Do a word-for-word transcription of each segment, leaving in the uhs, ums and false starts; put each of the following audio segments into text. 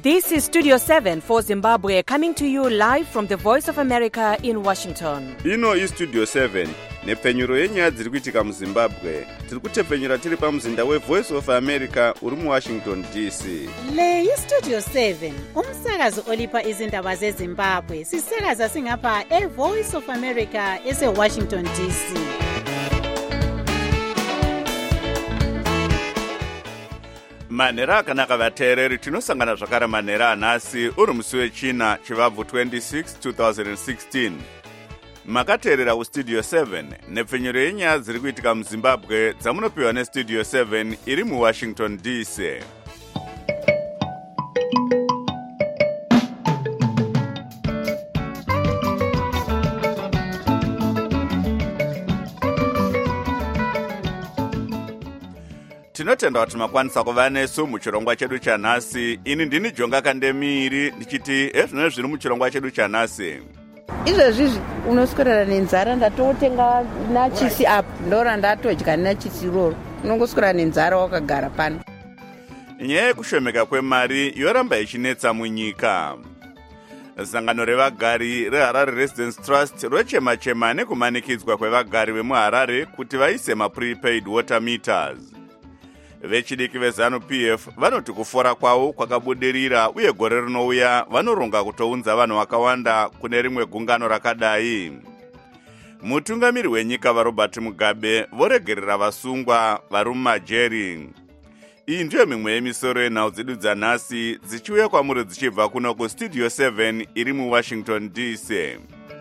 This is Studio seven for Zimbabwe, coming to you live from the Voice of America in Washington. Ino is Studio seven. Nepfenyuro yenyaya dziri kuitika muZimbabwe. Tiri kutepfenyura tiri pamuzinda weVoice of America uri muWashington D C. Le iStudio seven, umsakazo olipa izindaba zeZimbabwe. Sisakaza singapha eVoice of America eseWashington D C. Manhero akanaka vateereri, tinosangana zvakare manhero anhasi uri musi wechina chivabvu twenty-six twenty sixteen. Makateerera kuStudio seven, nepfenyuro yenyaya dziri kuitika muZimbabwe dzamunopiwa neStudio seven iri muWashington D C. Tinotenda kuti makwanisa kuva nesu muchirongwa chedu chanhasi. Ini ndini Jonga Kandemiri ndichiti ezvino zviri muchirongwa chedu chanhasi. Izvezvi unoswera nenzara, ndatotenga nachisi apo ndora ndatodya nachisi roro. Unongoswera nenzara wakagara pano. Nyaya yekushomeka kwemari yoramba ichinetsa munyika. Sangano revagari reHarare Residence Trust rochema-chema nekumanikidzwa kwevagari vemuHarare kuti vaise ma-prepaid water meters. Vechidiki veZanu-P F vanoti kufora kwavo kwakabudirira uye gore rinouya vanoronga kutounza vanhu vakawanda kune rimwe gungano rakadai. Mutungamiri wenyika vaRobert Mugabe voregerera vasungwa vari mumajeri. Iyi ndiyo mimwe yemisoro yenhau dzedu dzanhasi dzichiuya kwamuri dzichibva kuno kuStudio seven iri muWashington D C.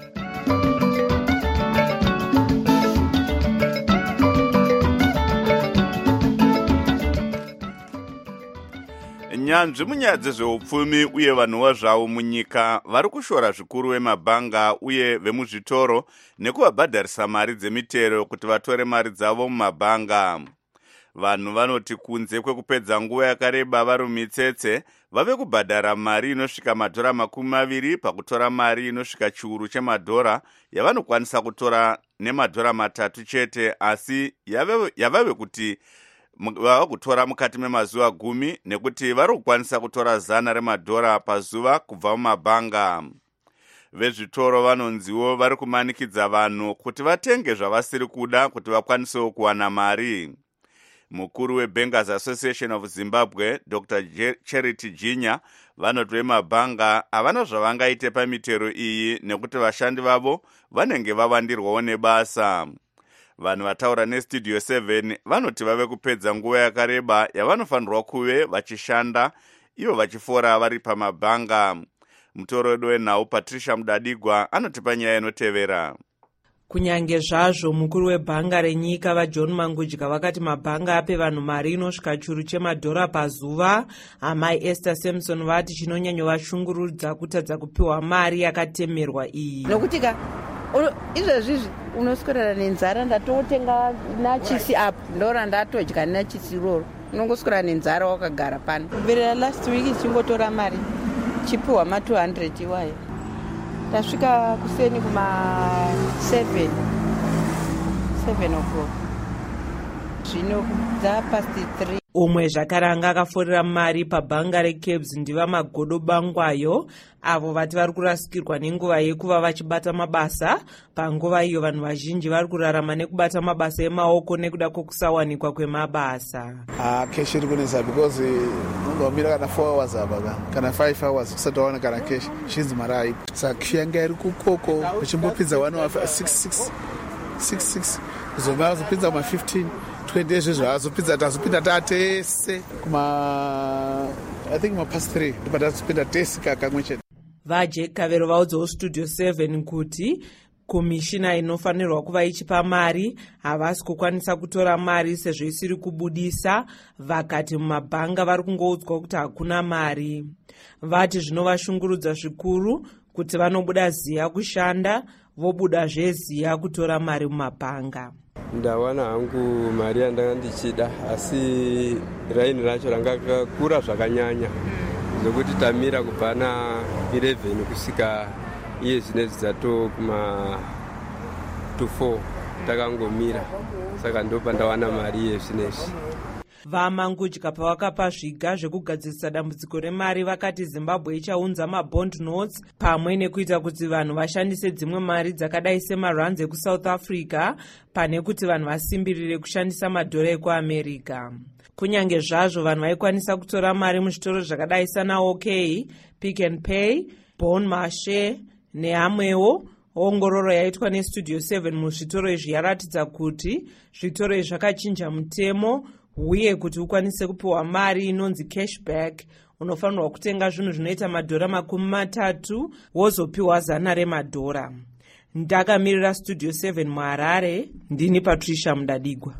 Nyanzvi munyaya dzezveupfumi uye vanhuwa zvavo munyika vari kushora zvikuru vemabhanga uye vemuzvitoro nekuvabhadharisa mari dzemitero kuti vatore mari dzavo mumabhanga. Vanhu vanoti kunze kwekupedza nguva yakareba vari mumitsetse, vave kubhadhara mari inosvika madhora makumi maviri pakutora mari inosvika chiuru chemadhora yavanokwanisa kutora nemadhora matatu chete, asi yave, yavave kuti vava kutora mukati memazuva gumi nekuti vari kukwanisa kutora zana remadhora pazuva kubva mumabhanga. Vezvitoro vanonziwo vari kumanikidza vanhu kuti vatenge zvavasiri kuda kuti vakwanisewo kuwana mari. Mukuru weBankers Association of Zimbabwe, Doctor Charity Jinya, vanoti vemabhanga havana zvavangaite pamitero iyi nekuti vashandi vavo vanenge vawandirwawo nebasa. Vanhu vataura neStudio seven vanoti vave kupedza nguva yakareba yavanofanirwa kuve vachishanda ivo vachifora vari pamabhanga. Mutoro wedu wenhau Patricia Mudadigwa anotipa nyaya inotevera. Kunyange zvazvo mukuru webhanga renyika vaJohn Mangudya vakati mabhanga ape vanhu mari inosvika chiuru chemadhora pazuva, amai Esther Samson vati chinonyanyovashungurudza kutadza kupiwa mari yakatemerwa iyi. Nokuti ka izvezvi unoswera nenzara, ndatotenga nachisi apo ndora ndatodya nachisi roro. Unongoswera nenzara wakagara pano. Mverera last week chingotora mari chipiwa ma two hundred iwayo. Tasvika kuseni kuma seven o'clock. Zvino dza past three. Umwe zvakaranga akaforera mari pabhanga reCabs ndiva Magodo Bangwayo, avo vati vari kurasikirwa nenguva yekuva vachibata mabasa. Panguva iyo vanhu vazhinji vari kurarama nekubata mabasa emaoko nekuda kwokusawanikwa kwemabasa. Ah, cash iri kunesa because ungamira kana four hours apa kana five hours kusati waona kana cash shinzi mari. Saka yanga iri kukoko uchimbopinza one hour six six six six kuzomba azopinza ma fifteen twenty ezvezvo azopinza tazopinda tatese kuma I think ma past three ndipo tazopinda tese kakamwe chete. VaJack Kavero vaudzawo Studio seven kuti komishina inofanirwa kuva ichipa mari havasi kukwanisa kutora mari sezvo isiri kubudisa. Vakati mumabhanga vari kungoudzwa kuti hakuna mari. Vati zvinovashungurudza zvikuru kuti vanobuda ziya kushanda vobudazve ziya kutora mari mumabhanga. Ndawana hangu mari yandanga ndichida, asi raini racho rangakakura zvakanyanya zvokuti tamira kubva na eleven kusvika iye zvinezvi dzato kuma to four takangomira, saka ndopa ndawana mari yezvinezvi. vamangudya pavakapa zviga zvekugadzirisa dambudziko remari vakati Zimbabwe ichaunza mabond notes pamwe nekuita kuti vanhu vashandise dzimwe mari dzakadai semarands ekusouth Africa pane kuti vanhu vasimbirire kushandisa madhora ekuamerica. Kunyange zvazvo vanhu vaikwanisa kutora mari muzvitoro zvakadai sana OK, Pick and Pay, Bon Marché neamwewo, ongororo yaitwa neStudio seven muzvitoro izvi yaratidza kuti zvitoro izvi zvakachinja mutemo uye kuti ukwanise kupiwa mari inonzi cashback unofanirwa kutenga zvinhu zvinoita madhora makumi matatu wozopiwa zana remadhora. Ndakamirira Studio seven muHarare, ndini Patricia Mudadigwa.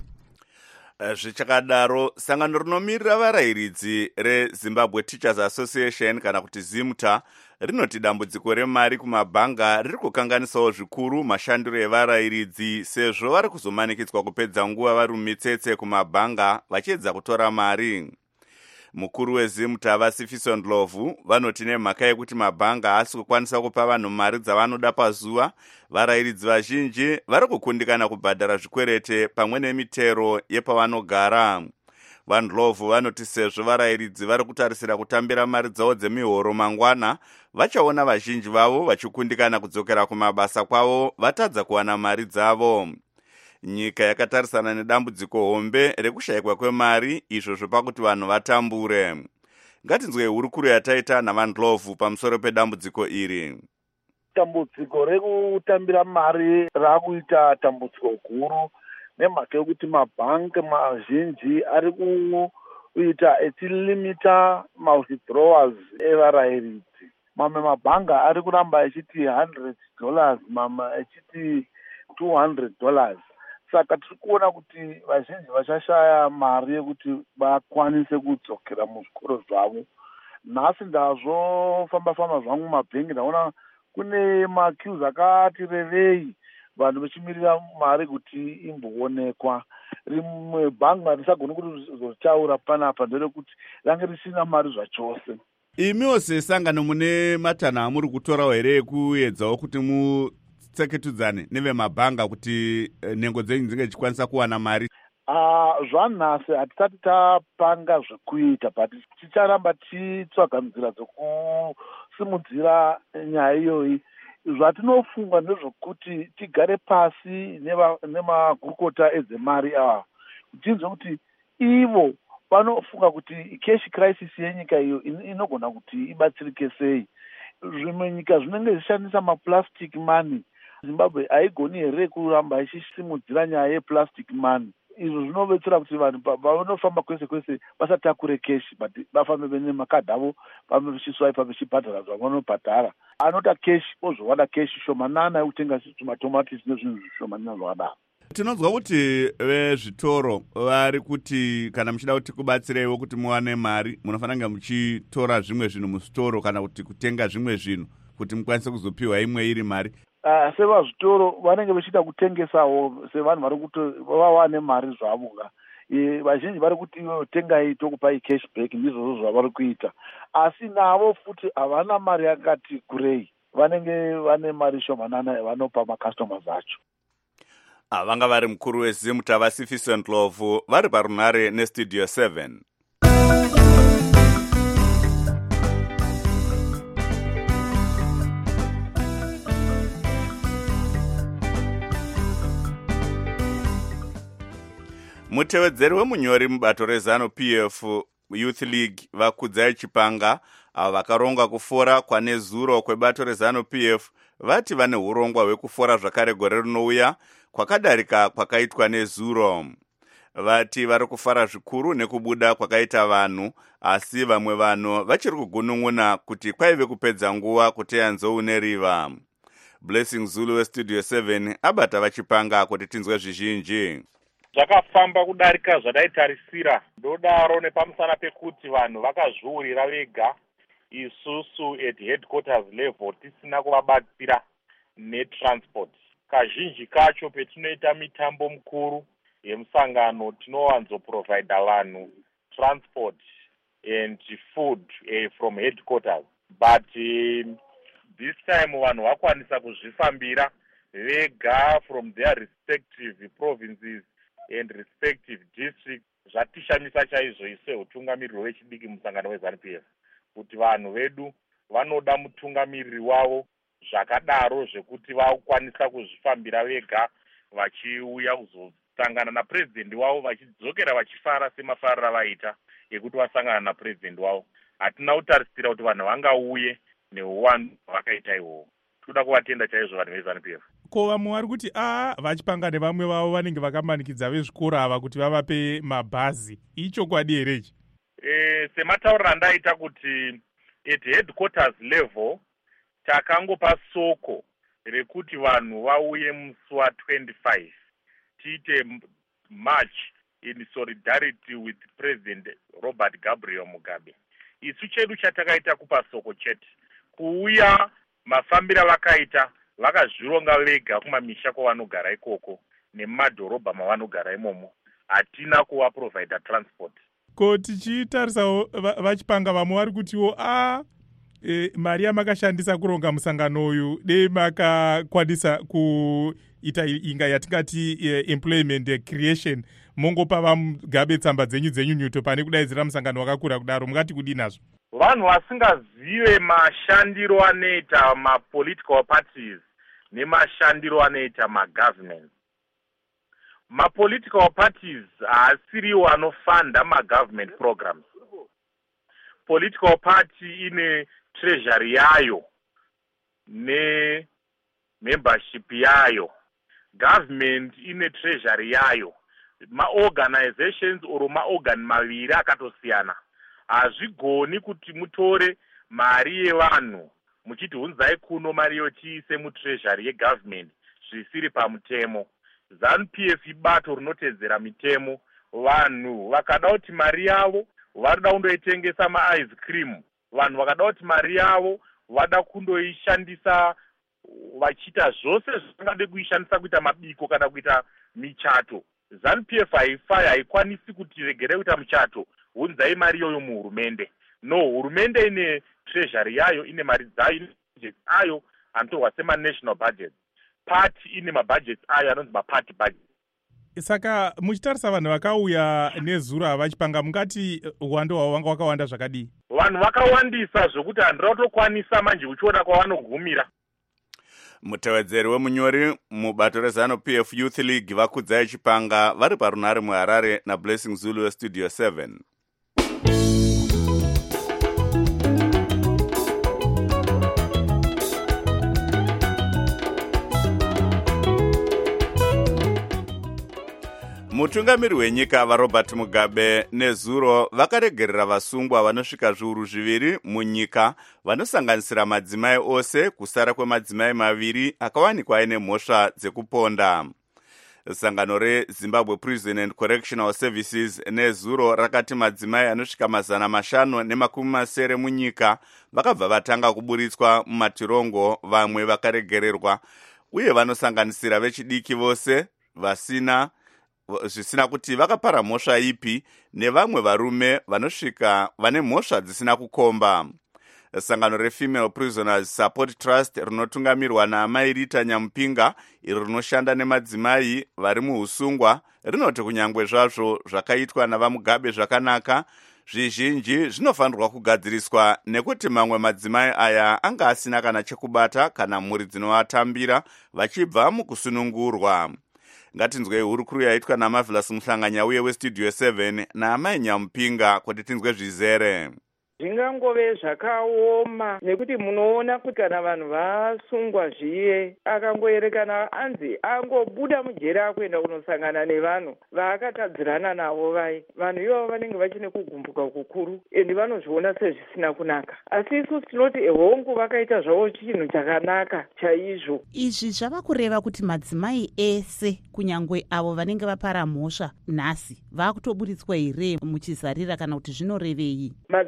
Zvichakadaro, sangano rinomirira varayiridzi reZimbabwe Teachers Association kana kuti ZIMTA rinoti dambudziko remari kumabhanga riri kukanganisawo zvikuru mashandiro evarayiridzi sezvo vari kuzomanikidzwa kupedza nguva vari mumitsetse kumabhanga vachiedza kutora mari. Mukuru weZIMTA Vasifiso Ndlovu vanoti nemhaka yekuti mabhanga haasi kukwanisa kupa vanhu mari dzavanoda pazuva, varayiridzi vazhinji vari kukundikana kubhadhara zvikwerete pamwe nemitero yepavanogara. VaNdlovu vanoti sezvo varayiridzi vari kutarisira kutambira mari dzavo dzemihoro mangwana, vachaona vazhinji vavo vachikundikana kudzokera kumabasa kwavo vatadza kuwana mari dzavo. Nyika yakatarisana nedambudziko hombe rekushayikwa kwemari, izvo zvopakuti vanhu vatambure. Ngatinzwe hurukuro yataita naVaNdlovu pamusoro pedambudziko iri. Dambudziko rekutambira mari rakuita dambudziko guru nemhaka yekuti mabhanki mazhinji ari kuita echilimita mawithdrawals evarayiridzi. Mamwe mabhanga ari kuramba echiti one hundred dollars, mamwe echiti two hundred dollars. Saka tiri kuona kuti vazhinji vachashaya mari yekuti vakwanise kudzokera muzvikoro zvavo. Nhasi ndazvofamba famba zvangu mumabhengi ndaona kune maqueues akati revei vanhu vachimirira mari kuti imboonekwa. Rimwe bhanga risagona kuzoritaura panapa nderekuti range risina mari zvachose. Imiwo sesangano mune matanho amuri kutorawo here ekuedzawo kuti mu tseketudzane nevemabhanga kuti nhengo dzenyu dzinge dzichikwanisa kuwana mari? Uh, zvanhasi hatisati tapanga zvekuita, but ticharamba titsvaga nzira dzokusimudzira nyaya iyoyi. Zvatinofunga ndezvokuti tigare pasi nemagurukota edzemari ava tinzwe kuti ivo vanofunga kuti cash crisis yenyika iyo inogona kuti ibatsirike sei. Zvimwe nyika zvinenge zichishandisa maplastic money, Zimbabwe haigoni here kuramba ichisimudzira nyaya yeplastic money. Izvo zvinovetsera kuti vanhu pavanofamba kwese kwese vasatakure cash, but vafambe vene makadhi avo vambe vachiswaipa vachibhadhara zvavanobhadhara. Anoda cash ozowana cash shomanana yekutenga matomatisi nezvinhu zvishomanana zvakadaro. Tinonzwa kuti vezvitoro vari kuti kana muchida kuti kubatsireiwo kuti muwane mari munofanira muchitora zvimwe zvinhu muzvitoro kana kuti kutenga zvimwe zvinhu kuti mukwanise kuzopiwa imwe iri mari. Uh, sevazvitoro vanenge vachida kutengesawo sevanhu vari kuti vawane mari zvavo. E, vazhinji vari kuti tengai tokupai cashback, ndizvo zvavari kuita. Asi navo futi havana mari yakati kurei, vanenge vane mari shomanana vanopa macustomers acho. Vanga vari mukuru weZIMTA Vasifiso Ndlovu vari parunare neStudio seven. Mutevedzeri wemunyori mubato rezano P F Youth League Vakudzai Chipanga avo vakaronga kufora kwanezuro kwebato rezano P F vati vane urongwa hwekufora zvakare gore rinouya kwakadarika kwakaitwa nezuro. Vati vari kufara zvikuru nekubuda kwakaita vanhu, asi vamwe vanhu vachiri kugunun'una kuti kwaive kupedza nguva kuteya nzou neriva. Blessing Zulu weStudio seven abata vachipanga kuti tinzwe zvizhinji. Zvakafamba kudarika zvadaitarisira. Ndodaro nepamusana pekuti vanhu vakazviurira vega, isusu at headquarters level tisina kuvabatsira netransport. Kazhinji kacho petinoita mitambo mukuru yemusangano tinowanzoprovida vanhu transport and food uh, from headquarters. But uh, this time vanhu vakwanisa kuzvifambira vega from their respective provinces and respective districts zvatishamisa chaizvo ise utungamiriri wechidiki musangano weZANU-P F kuti vanhu vedu vanoda mutungamiriri wavo zvakadaro zvekuti vakwanisa kuzvifambira vega vachiuya kuzosangana napurezidendi wavo vachidzokera vachifara semafariro vaita ekuti vasangana napurezidendi wavo. Hatina kutarisira kuti vanhu vangauye neuwandu hwakaita ihwohwo. Toda kuvatenda chaizvo vanhu veZANU-P F. Ko vamwe vari kuti a vachipanga nevamwe vavo vanenge vakamanikidza vezvikora ava kuti vavape mabhazi, ichokwadi here ichi? E, sematauriro andaita kuti at headquarters level takangopa soko rekuti vanhu vauye musi wa twenty-five tiite march in solidarity with President Robert Gabriel Mugabe. Isu chedu chatakaita kupa soko chete kuuya mafambiro vakaita vakazvironga vega kumamisha kwavanogara ikoko nemumadhorobha mavanogara imomo. Hatina kuvaprovida transport. Ko tichitarisawo vachipanga vamwe vari kutiwo a e, mari yamakashandisa kuronga musangano uyu dei makakwanisa kuita inga yatingati e, employment creation, mongopa vaMugabe tsamba dzenyu dzenyunyuto pane kudaidzira musangano wakakura kudaro, mungati kudii nazvo? Vanhu vasingazive mashandiro anoita mapolitical parties nemashandiro anoita magovernment. Mapolitical parties haasiriwo anofanda magovernment programs. Political party ine treasury yayo ne membership yayo. Government ine treasury yayo. Ma-organizations or ma-organ maviri akatosiyana. Hazvigoni kuti mutore mari yevanhu muchiti hunzai kuno mari yotiise mutreasury yegovernment zvisiri pamutemo. ZANU-P F ibato rinotedzera mitemo. Vanhu vakada kuti mari yavo vanoda kundoitengesa ma-ice cream, vanhu vakada kuti mari yavo vada kundoishandisa vachiita zvose zvavangade kuishandisa kuita mabiko kana kuita michato, ZANU-P F haifai, haikwanisi kuti regere kuita muchato hunzai mari yoyo muhurumende. No, hurumende ine treasury yayo, ine mari dzayo, ine budget ayo anotorwa sema-national budget. Party ine mabudgets ayo anonzi ma-party budget. Saka muchitarisa vanhu vakauya nezuro vachipanga, mungati uwando hwavo wanga wakawanda zvakadii? Vanhu vakawandisa zvokuti handira kutokwanisa manje uchiona kwavanogumira. Mutevedzeri wemunyori mubato reZANU-P F Youth League vakudzai Chipanga vari parunhare muHarare naBlessing Zulu weStudio seven. Mutungamiri wenyika vaRobert Mugabe nezuro vakaregerera vasungwa vanosvika zviuru zviviri munyika vanosanganisira madzimai ose kusara kwemadzimai maviri akawanikwa aine mhosva dzekuponda. Sangano reZimbabwe Prison and Correctional Services nezuro rakati madzimai anosvika mazana mashanu nemakumi masere munyika vakabva vatanga kuburitswa mumatirongo, vamwe vakaregererwa, uye vanosanganisira vechidiki vose vasina zvisina kuti vakapara mhosva ipi nevamwe varume vanosvika vane mhosva dzisina kukomba. Sangano reFemale Prisoners Support Trust rinotungamirwa naamai Rita Nyamupinga, iro rinoshanda nemadzimai vari muusungwa, rinoti kunyangwe zvazvo zvakaitwa navaMugabe zvakanaka, zvizhinji zvinofanirwa kugadziriswa nekuti mamwe madzimai aya anga asina kana chekubata kana mhuri dzinovatambira vachibva mukusunungurwa. Ngatinzwe hurukuru yaitwa naMarvelous Muhlanganya uye weStudio seven naamai Nyamupinga kuti tinzwe zvizere. Zvingangove zvakaoma nekuti munoona kuti kana vanhu vasungwa zviye akangoerekana anzi angobuda mujera kuenda kunosangana nevanhu vaakatadzirana navo vai vanhu ivavo vanenge vachine kugumbuka kukuru endi vanozviona sezvisina kunaka, asi isusu tinoti ehongu vakaita zvavo chinhu chakanaka chaizvo. Izvi zvava kureva kuti madzimai ese kunyangwe avo vanenge vapara mhosva nhasi vakutoburitswa here muchizarira kana kuti zvinorevei? Madzimai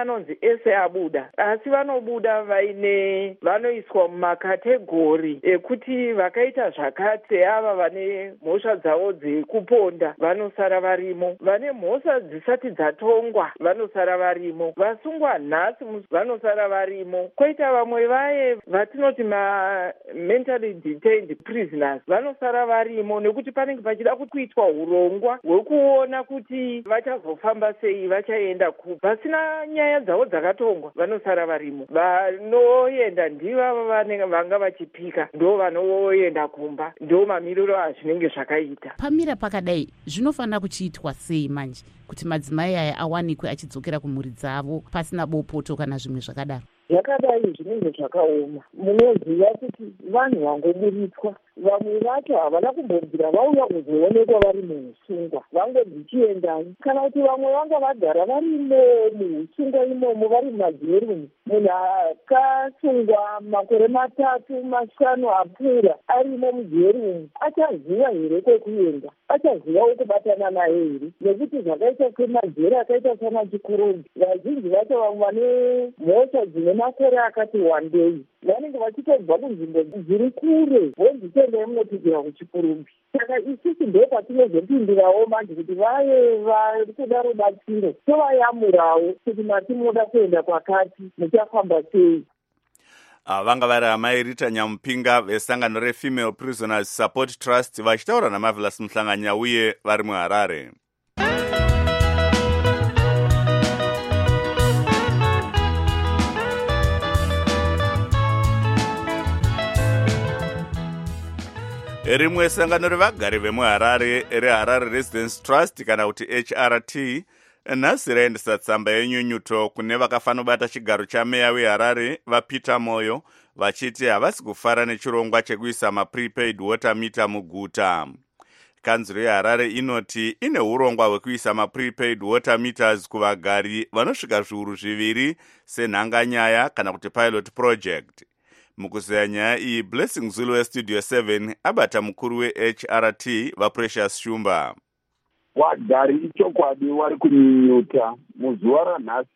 vanonzi ese abuda, asi vanobuda vaine vanoiswa mumakategori ekuti vakaita zvakati ava vane mhosva dzavo dzekuponda vanosara varimo, vane mhosva dzisati dzatongwa vanosara varimo, vasungwa nhasi vanosara varimo, koita vamwe vaye vatinoti ma mentally detained prisoners vanosara varimo nekuti panenge pachida kuitwa urongwa hwekuona kuti vachazofamba sei, vachaenda ku vasina nyaya dzavo dzakatongwa vanosara varimo. Vanoenda ndivavo vanenge vanga vachipika ndo vanoenda kumba, ndo mamiriro azvinenge zvakaita. Pamira pakadai zvinofanira kuchiitwa sei manje kuti madzimai aya awanikwe achidzokera kumhuri dzavo pasina bopoto kana zvimwe zvakadaro? Zvakadai zvinenge zvakaoma. Munoziva kuti vanhu vangoburitswa, vamwe vacho havana kumbobvira vauya kuzoonekwa vari muusungwa, vangodzichiendai. Kana kuti vamwe vanga vagara varimo muusungwa imomo, vari mumajerumu. Munhu akasungwa makore matatu mashanu apfuura arimo mujerumu, achaziva here kwekuenda? Achazivawo kubatana naye here? Nekuti zvakaita semajeri akaita sana Chikurumbi, vazhinji vacho vamwe vane mhosva dzine makore akati wandei vanenge vachitobva kunzvimbo dziri kure vonzitendai munopikira kuChikurumbi. Saka isusu ndo patinozopindirawo manje kuti vaye vari kuda rubatsiro tovayamurawo kuti matinoda kuenda kwakati muchafamba sei. vanga vari amai Rita Nyamupinga vesangano reFemale Prisoners Support Trust vachitaura naMarvelous Muhlanganya uye vari muHarare. Rimwe sangano revagari vemuHarare reHarare Residence Trust kana kuti H R T nhasi raendesa tsamba yenyunyuto kune vakafanobata chigaro chameya weHarare vaPeter Moyo vachiti havasi kufara nechirongwa chekuisa maprepaid water meter muguta. Kanzuro yeHarare inoti ine urongwa hwekuisa maprepaid water meters kuvagari vanosvika zviuru zviviri senhanganyaya kana kuti pilot project. Mukuzeya nyaya iyi Blessing Zulu weStudio seven abata mukuru weH R T vaPrecious Shumba. Wagari ichokwadi wari kunyunyuta muzuva ranhasi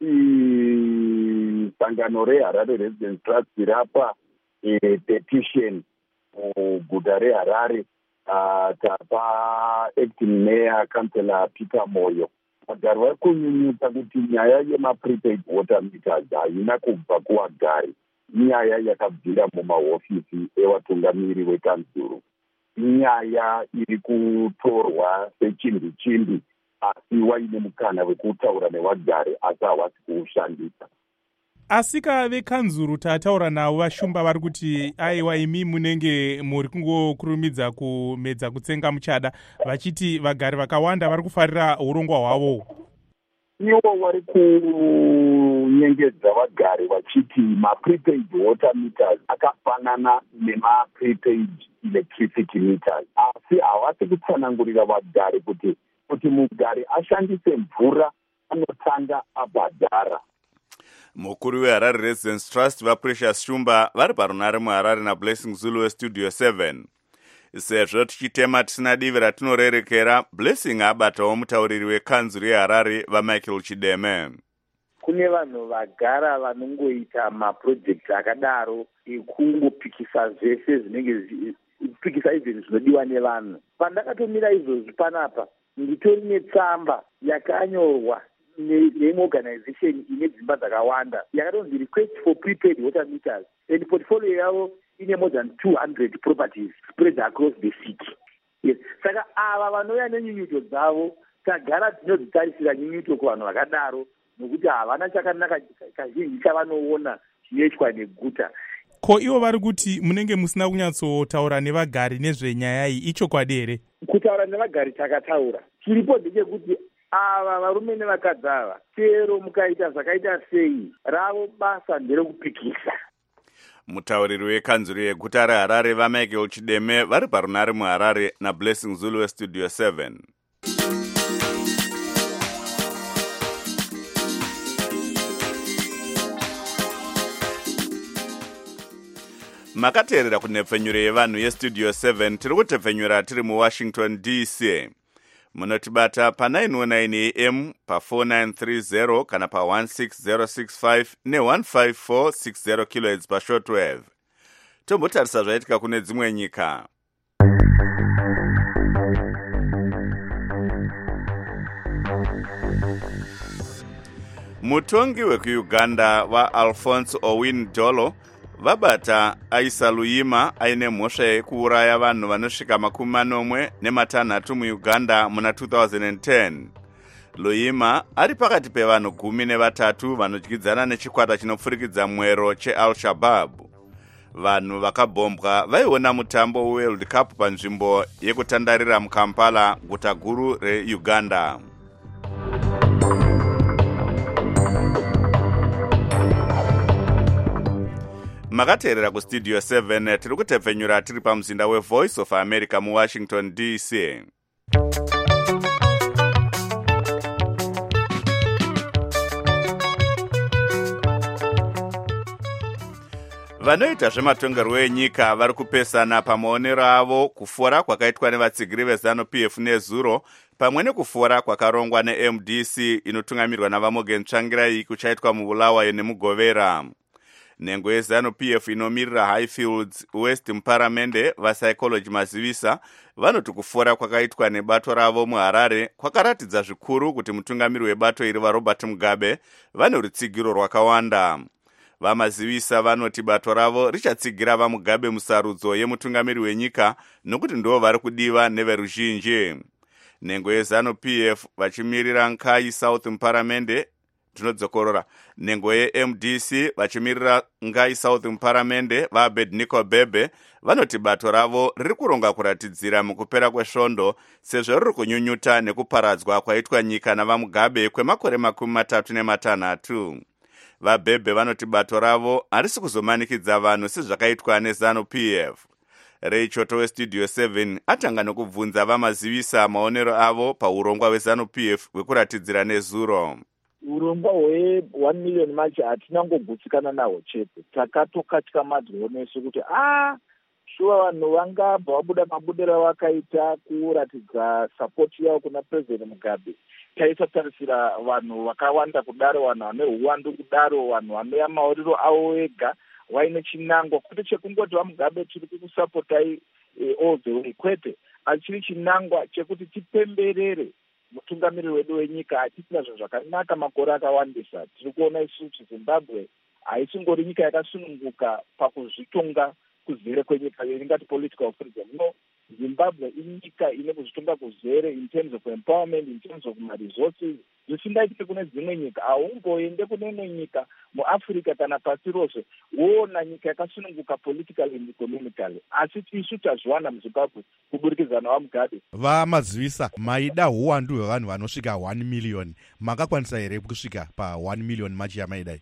sangano reHarare Residence Trust rapa e, petition muguta reHarare uh, tapa acting mayor councillor Peter Moyo. Wagari vari kunyunyuta kuti nyaya yemaprepaid water meters haina kubva kuwagari, nyaya yakabvira mumahofisi evatungamiri vekanzuro. Nyaya iri kutorwa sechimbi chimbi asi waine mukana wekutaura nevagari asi havasi kuushandisa. Asika vekanzuro tataura navo vashumba vari kuti aiwa imi munenge muri kungokurumidza kumedza kutsenga muchada, vachiti vagari vakawanda vari kufarira urongwa hwavo. Iwo vari kunyengedza vagari vachiti maprepaid water meters akafanana nemaprepaid electricity meters, asi havasi kutsanangurira vagari kuti kuti mugari ashandise mvura anotanga abhadhara. Mukuru weHarare Residence Trust vaPrecious Shumba vari parunare muHarare naBlessing Zulu weStudio seven. Sezvo tichitema tisina divi ratinorerekera, Blessing abatawo mutauriri wekanzuro yeHarare vaMichael Chideme. Kune vanhu vagara vanongoita maprojekti akadaro ekungopikisa zvese zvinenge kupikisa izvi zvinodiwa nevanhu. Pandakatomira izvozvi panapa nditori netsamba yakanyorwa neimwe organization ine dzimba dzakawanda yakatonzi request for prepaid water meters, and portfolio yavo ine more than two hundred properties spread across the city. Yes. Saka ava vanouya nenyunyuto dzavo tagara tinodzitarisira nyunyuto kuvanhu vakadaro nokuti havana chakanaka kazhinji chavanoona chinoitwa neguta. Ko ivo vari kuti munenge musina kunyatsotaura nevagari nezvenyaya iyi, ichokwadi here? Kutaura nevagari takataura. Chiripo ndechekuti ava varume nevakadzi ava chero mukaita zvakaita sei ravo basa nderekupikisa. Mutauriri wekanzuro yeguta reHarare vaMichael Chideme vari parunare muHarare naBlessing Zulu weStudio seven. Makateerera kunepfenyuro yevanhu yeStudio seven, tiri kutepfenyura tiri muWashington D C. munotibata pa nine oh nine a m pa four nine three zero kana pa one six zero six five ne one five four six zero kilohertz pa shortwave. Tombotarisa zvaitika kune dzimwe nyika. Mutongi wekuuganda vaAlphonse Owin Dolo vabata Aisa Luyima aine mhosva yekuuraya vanhu vanosvika makumi manomwe nematanhatu muuganda muna two thousand ten. Luyima ari pakati pevanhu gumi nevatatu vanodyidzana nechikwata chinopfurikidza mwero cheAl-Shabaab. Vanhu vakabhombwa vaiona mutambo weWorld Cup panzvimbo yekutandarira muKampala, guta guru reUganda. Makateerera kustudio seven tiri kutepfenyura tiri pamuzinda weVoice of America muWashington D C. Vanoita zvematongerwo enyika vari kupesana pamaonero avo kufora kwakaitwa nevatsigiri veZanu-P F nezuro pamwe nekufora kwakarongwa neM D C inotungamirwa navaMorgan Tsvangirai kuchaitwa muBulawayo nemuGovera. Nhengo yeZanu-P F inomirira Highfields West muParamende vaPsychology Mazivisa vanoti kufora kwakaitwa nebato ravo muHarare kwakaratidza zvikuru kuti mutungamiri webato iri vaRobert Mugabe vane rutsigiro rwakawanda. VaMazivisa vanoti bato ravo richatsigira vaMugabe musarudzo yemutungamiri wenyika nokuti ndo vari kudiva neveruzhinji. Nhengo yeZanu-P F vachimirira Nkai South muParamende tinodzokorora. Nhengo yeM D C vachimirira Ngai South muParamende vaAbednego Bebe vanoti bato ravo riri kuronga kuratidzira mukupera kwesvondo sezvo riri kunyunyuta nekuparadzwa kwaitwa nyika navaMugabe kwemakore makumi matatu nematanhatu. VaBebe vanoti bato ravo harisi kuzomanikidza vanhu sezvakaitwa neZanu-P F. Reichoto weStudio seven atanga nokubvunza vaMazivisa maonero avo paurongwa hweZanu-P F hwekuratidzira nezuro. Urongwa hwe-one million machi hatina ngogutsikana nahwo chete. Takatokatyamadzawo nesu kuti ah shuwa vanhu vangabva vabuda mabudiro vakaita kuratidza sapoti yavo kuna President Mugabe. Taisatarisira vanhu vakawanda kudaro, vanhu vane uwandu kudaro, vanhu vane maorero avo vega vaine chinangwa kuti chekungoti vaMugabe tiri kukusapotai all the way, kwete asi chiri chinangwa chekuti tipemberere mutungamiriri wedu wenyika achiita zvinhu zvakanaka makore akawandisa. Tiri kuona isu kuti Zimbabwe haisingori nyika yakasununguka pakuzvitonga kuzere kwenyika yoringati political freedom. No, Zimbabwe inyika ine kuzvitonga kuzere in terms of empowerment, in terms of resources. Zvisingaitike kune dzimwe nyika, haungoende kune imwe nyika muAfrica kana pasi rose woona nyika yakasununguka politically and economically. Asi isu tazviwana muZimbabwe kuburikidza navaMugabe. VaMazivisa, maida uwandu hwevanhu vanosvika one million. Makakwanisa here kusvika pa one million machi yamaidai?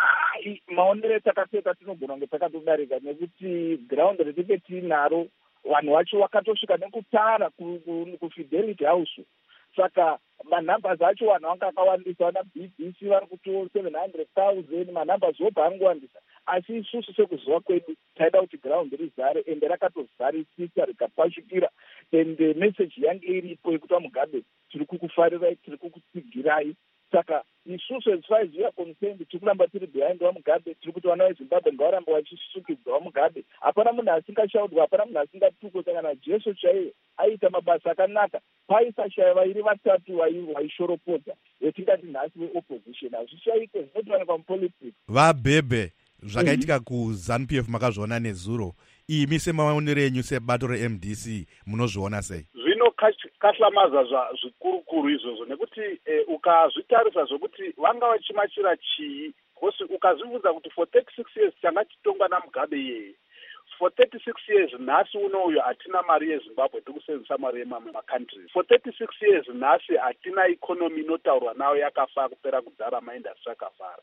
Maonero takapfeka tinogona kunge takatodarika nekuti ground retinge tinaro vanhu vacho vakatosvika nekutara kuFidelity House. Saka manambers acho vanhu vanga akawandisa, vana B B C vari kuto seven hundred thousand, manambers obva angowandisa. Asi isusu sekuziva kwedu taida kuti ground rizare ende rakatozarisisa rikapashikira, ende message yange iripo yekuti vaMugabe tiri kukufarirai, tiri kukutsigirai. Saka isusu as far as we are concerned tiri kuramba tiri behind vaMugabe, tiri kuti vana veZimbabwe ngavaramba vachisukidza vaMugabe. Hapana munhu asingashaudwa, hapana munhu asingatukwa. Kana Jesu chaiye aita mabasa akanaka, paisashaya vairi vatatu vaishoropodza vetingati nhasi veopposition. Hazvishaike zvinotowanikwa mupolitics. VaBebe, zvakaitika kuZanu-P F makazviona nezuro. Imi semaonero enyu sebato reM D C munozviona sei? Zvinokahlamaza zvikurukuru izvozvo nekuti ukazvitarisa zvokuti vanga vachimachira chii, kosi ukazvibvunza kuti for thirty-six years tanga titongwa naMugabe yeye, for thirty-six years nhasi uno uyo hatina mari yeZimbabwe tikusenzesa mari yemamacountries. For thirty-six years nhasi hatina economy inotaurwa nayo yakafa kupera kudhara, maindastry akafara.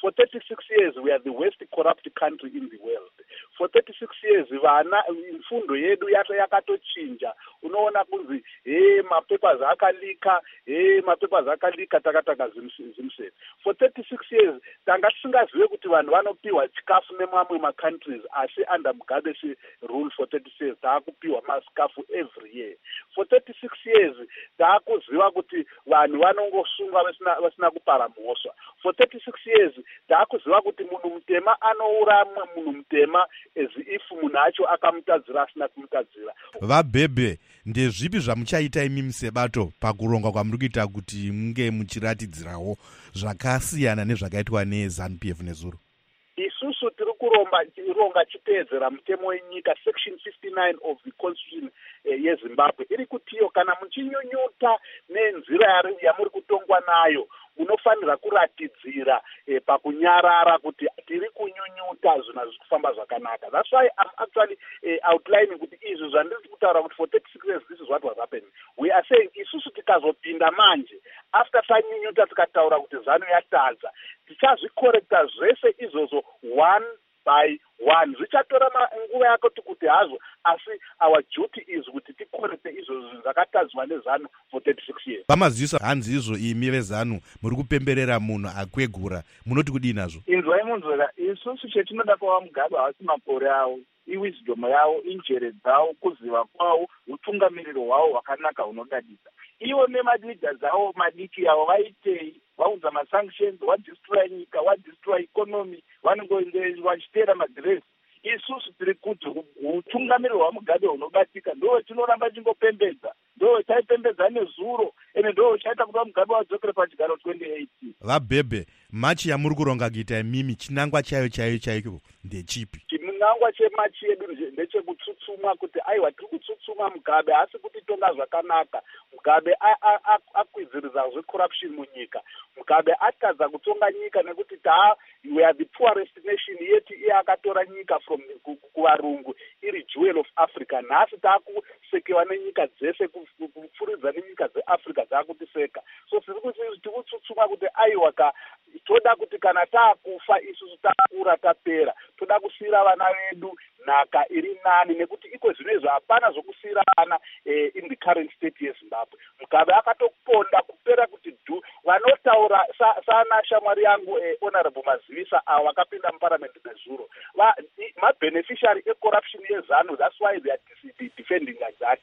For thirty-six years, we are the worst corrupt country in the world. For thirty-six years, vana mfundo yedu yato yakatochinja. Unoona kunzi, hey, mapapers akalika, hey, mapapers akalika, takataka zimse. For thirty-six years, tanga tisingazive kuti vanhu vanopiwa chikafu nemamwe ma countries asi under Mugabe's rule for thirty-six years, taakupiwa masikafu every year. For thirty-six years, taakuziva kuti vanhu vanongosungwa vasina kupara mhosva. For thirty-six years, taakuziva kuti munhu mutema anourama munhu mutema as if munhu acho akamutadzira asina kumutadzira. Vabhebhe, ndezvipi zvamuchaita imi musebato pakuronga kwamuri kuita kuti munge muchiratidzirawo zvakasiyana nezvakaitwa neZANU P F nezuro? Isusu tiri kuromba ironga chiteedzera mutemo wenyika section fifty-nine of the constitution eh, yeZimbabwe iri kutiyo kana muchinyunyuta nenzira yamuri kutongwa nayo unofanira kuratidzira eh, pakunyarara kuti tiri kunyunyuta zvinhu zviri kufamba zvakanaka. That's why I'm actually eh, outlining kuti izvi zvandiri kutaura kuti for thirty-six years this is what was happening. We are saying isusu tikazopinda manje after tanyunyuta tikataura kuti ZANU yatadza tichazvikorekta zvese izvozvo one by one. Zvichatora nguva yakoti kuti hazvo asi our duty is kuti tikorekte izvozvo zvakatadzwa neZANU for thirty-six years. Pamazivisa hanzi izvo imi vezANU muri kupemberera munhu akwegura munoti kudii nazvo? Inzwai munzwera, isusu chetinoda kwava Mugabe havasi makore avo, iwisdom yavo, injere dzavo, kuziva kwavo, utungamiriro hwavo hwakanaka hunodadisa. Ivo nemaleaders avo madiki avo vaitei, vaunza masanctions, vadestroy nyika, vadestroy economy, vanongoende vachiteera madresi. Isusu tiri kuti utungamiriro hwaMugabe hunobatika ndo tinoramba tingopembedza, ndo taipembedza nezuro, ene ndo chaita kuti Mugabe wadzokere pachigaro twenty eighteen. Vabhebhe, machi yamuri kuronga kuita mimi chinangwa chayo chayo chaiko ndechipi? Chinangwa chemachi yedu ndechekutsutsuma kuti aiwa tiri kutsutsuma Mugabe asi kuti tonga zvakanaka. Mugabe akwidziridza zvecorruption munyika. Mugabe atadza kutonga nyika nekuti ta we are the poorest nation yeti iye akatora nyika from kuvarungu iri jewel of Africa. Nhasi taakusekewa nenyika dzese kupfuridza nenyika dzeAfrica dzaakutiseka. So tiri kutsutsuma kuti aiwa ka toda kuti kana taakufa isusu takura tapera toda kusiyira vana vedu nhaka iri nani nekuti iko zvinezvo hapana zvokusiyira vana eh, in the current state yeZimbabwe. Mugabe akatoponda kupera kuti dhu vanotaura sana sa shamwari yangu eh, honorable Mazivisa avo vakapinda muparliament nezuro mabeneficiary ecorruption yeZANU. That's why they are defending like that.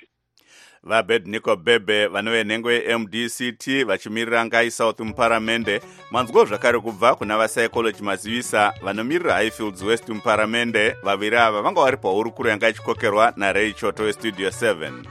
Vabedniko Bebe vanove nhengo yeM D C T vachimirira Ngai South muparamende. Manzwo zvakare kubva kuna vaPsychology Mazivisa vanomirira Highfields West muparamende. Vaviri ava vanga vari pahurukuro yanga ichikokerwa naRay Choto weStudio seven.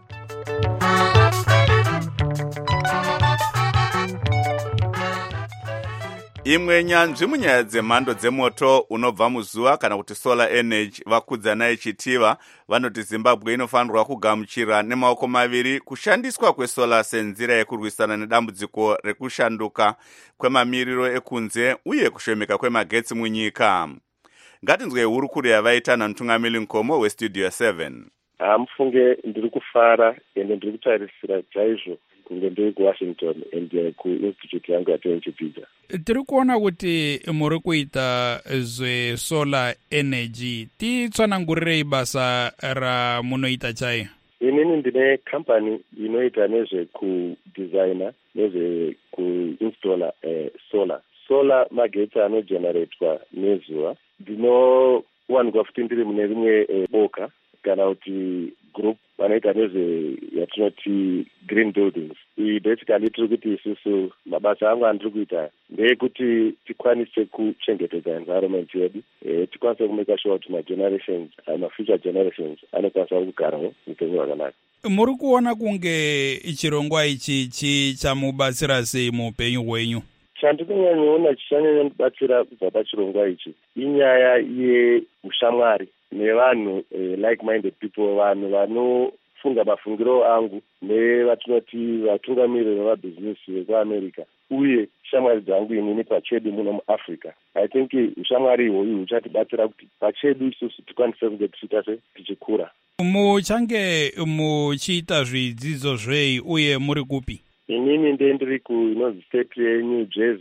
Imwe nyanzvi munyaya dzemhando dzemoto unobva muzuva kana kuti solar energy vakudzana ichitiva vanoti Zimbabwe inofanirwa kugamuchira nemaoko maviri kushandiswa kwesolar senzira yekurwisana nedambudziko rekushanduka kwemamiriro ekunze uye kushomeka kwemagetsi munyika. Ngatinzwe hurukuro yavaita namutungamiri Nkomo weStudio seven. Hamufunge ndiri kufara ende ndiri kutarisira chaizvo kunge ndiri kuWashington ende kuinstitute yangu yatinochipidza. Tiri kuona kuti muri kuita zvesolar energy. Titsanangurirei basa ramunoita chai? Inini ndine company inoita nezvekudesigna nezvekuinstalla eh, solar. Solar magetsi anogeneratwa nezuva. Ndinowanikwa futi ndiri mune rimwe eh, boka kana kuti group vanoita nezve yatinoti green buildings. Iyi basically tiri kuti isusu mabasa angu andiri kuita ndeyekuti tikwanise kuchengetedza environment yedu, e, tikwanise kumeka sure kuti magenerations mafuture generations anokwanisa kugarawo upenyu hwakanaka. Muri kuona kunge chirongwa ichi chichamubatsira sei muupenyu hwenyu? Chandinonyanyoona chichanyanyondibatsira kubva pachirongwa ichi inyaya yeushamwari nevanhu eh, like-minded people, vanhu vanofunga mafungiro angu nevatinoti vatungamiriri vemabhizinesi vekuAmerica uye shamwari dzangu inini pachedu muno muAfrica. I think ushamwari ihwoyu huchatibatsira kuti pachedu isusu tikwanise kunge tichiita se tichikura. Muchange muchiita zvidzidzo zvei uye muri kupi? Inini ndendiri ku inonzi state yeNew Jersey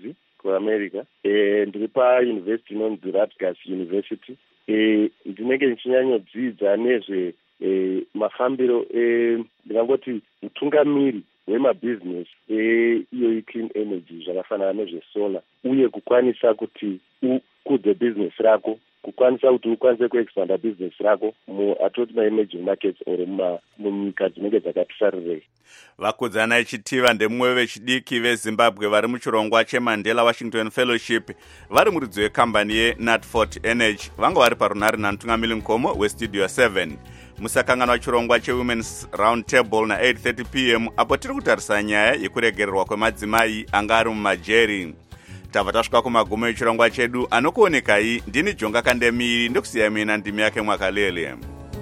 for America. E, ndiri pauniversity inonzi Rutgers University. E, ndinenge ndichinyanyodzidza nezve e, mafambiro ndingangoti utungamiri hwemabhizinesi iyo clean energy zvakafanana nezvesolar uye kukwanisa kuti ukudze bhizinesi rako, kukwanisa kuti ukwanise kuexpanda bhizinesi rako muatoti maemerging markets or munyika dzinenge dzakatisarirei. Vakudzana Chitiva ndemumwe vechidiki veZimbabwe vari muchirongwa cheMandela Washington Fellowship vari muridzi wekambani yeNatfort Energy vanga vari parunhare namutungamiri mukoma westudio seven. Musakanganwa chirongwa cheWomen's Round Table na eight thirty p m apo tiri kutarisa nyaya yekuregererwa kwemadzimai anga ari mumajeri. Tava tasvika kumagumo echirongwa chedu, anokuonekai ndini Jonga Kandemiri ndokusiya mina ndimi yake Mwakalele.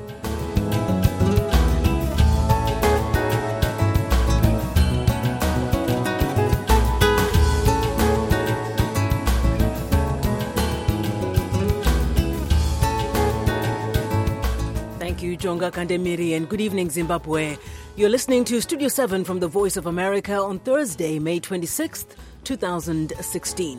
Thank you, Jonga Kandemiri, and good evening, Zimbabwe. You're listening to Studio seven from the Voice of America on Thursday, May twenty-sixth, twenty sixteen.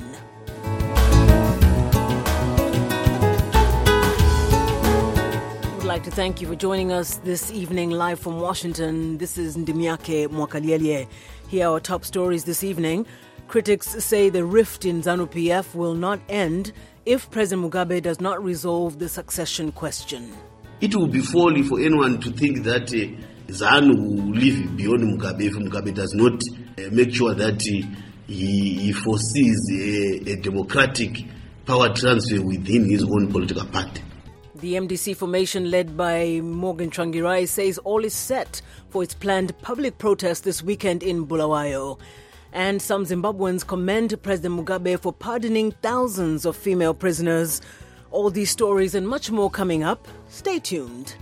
We'd like to thank you for joining us this evening live from Washington. This is Ndimiake Mwakalielye. Here are our top stories this evening. Critics say the rift in ZANU-P F will not end if President Mugabe does not resolve the succession question. It will be folly for anyone to think that uh, ZANU will live beyond Mugabe if Mugabe does not uh, make sure that uh, he, he foresees a, a democratic power transfer within his own political party. The M D C formation led by Morgan Tsvangirai says all is set for its planned public protest this weekend in Bulawayo. And some Zimbabweans commend President Mugabe for pardoning thousands of female prisoners. All these stories and much more coming up. Stay tuned.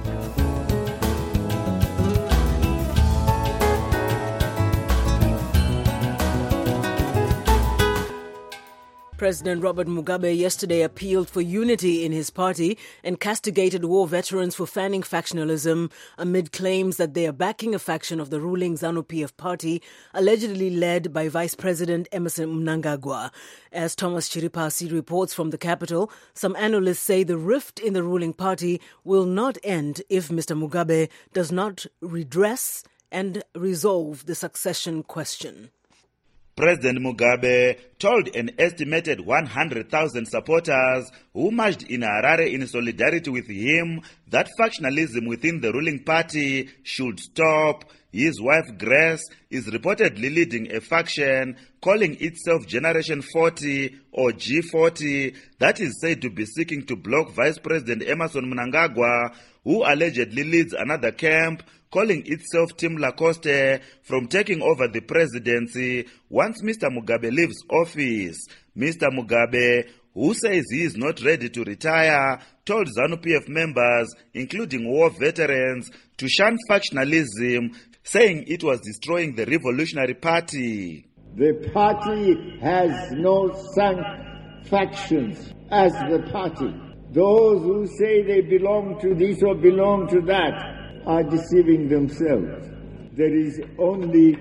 President Robert Mugabe yesterday appealed for unity in his party and castigated war veterans for fanning factionalism amid claims that they are backing a faction of the ruling ZANU-P F party, allegedly led by Vice President Emmerson Mnangagwa. As Thomas Chiripasi reports from the capital, some analysts say the rift in the ruling party will not end if Mister Mugabe does not redress and resolve the succession question. President Mugabe told an estimated one hundred thousand supporters who marched in Harare in solidarity with him that factionalism within the ruling party should stop. His wife Grace is reportedly leading a faction calling itself Generation forty or G forty that is said to be seeking to block Vice President Emmerson Mnangagwa, who allegedly leads another camp calling itself Team Lacoste, from taking over the presidency once Mister Mugabe leaves office. Mister Mugabe, who says he is not ready to retire, told ZANU-P F members, including war veterans, to shun factionalism, saying it was destroying the Revolutionary Party. The party has no sunk factions as the party. Those who say they belong to this or belong to that are deceiving themselves. There is only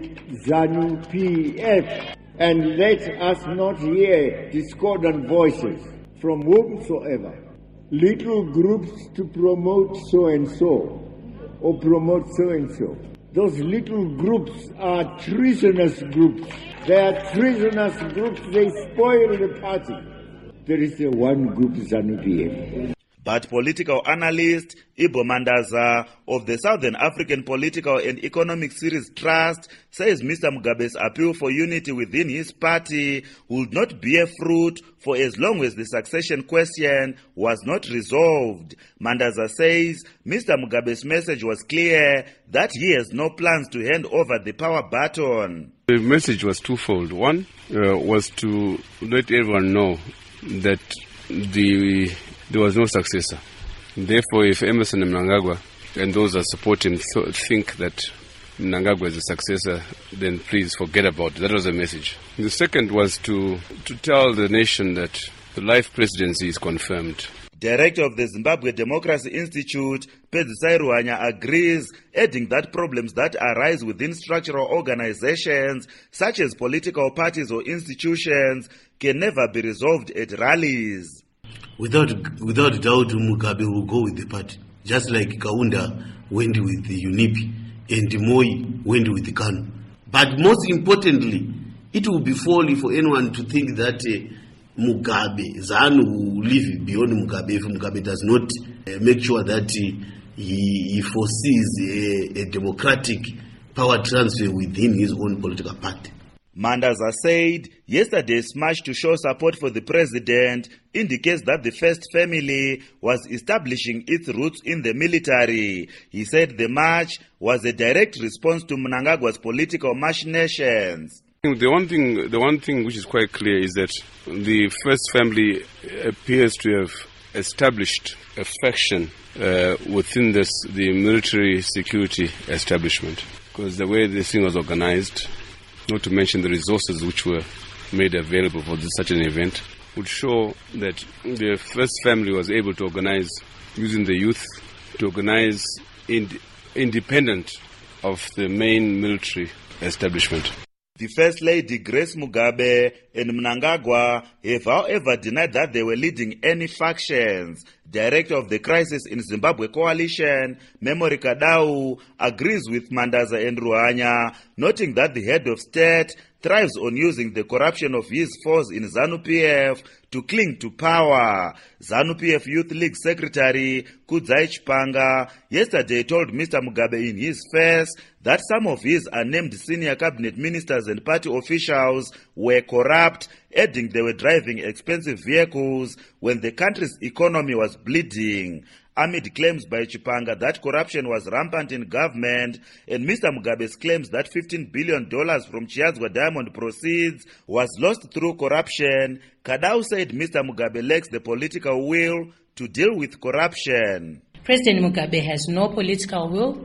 ZANU-P F, and let us not hear discordant voices from whomsoever. Little groups to promote so-and-so or promote so-and-so. Those little groups are treasonous groups. They are treasonous groups. They spoil the party. There is a one group, ZANU-P F. But political analyst Ibo Mandaza of the Southern African Political and Economic Series Trust says Mister Mugabe's appeal for unity within his party would not bear fruit for as long as the succession question was not resolved. Mandaza says Mister Mugabe's message was clear that he has no plans to hand over the power baton. The message was twofold. One uh, was to let everyone know that the there was no successor. Therefore, if Emmerson Mnangagwa and those that support him th- think that Mnangagwa is a successor, then please forget about it. That was the message. The second was to, to tell the nation that the life presidency is confirmed. Director of the Zimbabwe Democracy Institute, Pedzisai Ruhanya, agrees, adding that problems that arise within structural organizations, such as political parties or institutions, can never be resolved at rallies. Without, without doubt, Mugabe will go with the party, just like Kaunda went with the U N I P and Moi went with the KANU. But most importantly, it will be folly for anyone to think that uh, Mugabe, ZANU will live beyond Mugabe if Mugabe does not uh, make sure that uh, he, he foresees a, a democratic power transfer within his own political party. Mandaza said yesterday's march to show support for the president indicates that the first family was establishing its roots in the military. He said the march was a direct response to Mnangagwa's political machinations. The one thing, the one thing which is quite clear is that the first family appears to have established a faction uh, within this, the military security establishment, because the way this thing was organized, not to mention the resources which were made available for this, such an event, would show that the first family was able to organize, using the youth, to organize ind- independent of the main military establishment. The First Lady Grace Mugabe and Mnangagwa have however denied that they were leading any factions. Director of the Crisis in Zimbabwe Coalition, Memory Kadau, agrees with Mandaza and Ruhanya, noting that the head of state thrives on using the corruption of his foes in ZANU-P F to cling to power. ZANU-P F Youth League Secretary Kudzai Chipanga yesterday told Mister Mugabe in his face that some of his unnamed senior cabinet ministers and party officials were corrupt, adding they were driving expensive vehicles when the country's economy was bleeding. Amid claims by Chipanga that corruption was rampant in government, and Mister Mugabe's claims that fifteen billion dollars from Chiadzwa diamond proceeds was lost through corruption, Kadau said Mister Mugabe lacks the political will to deal with corruption. President Mugabe has no political will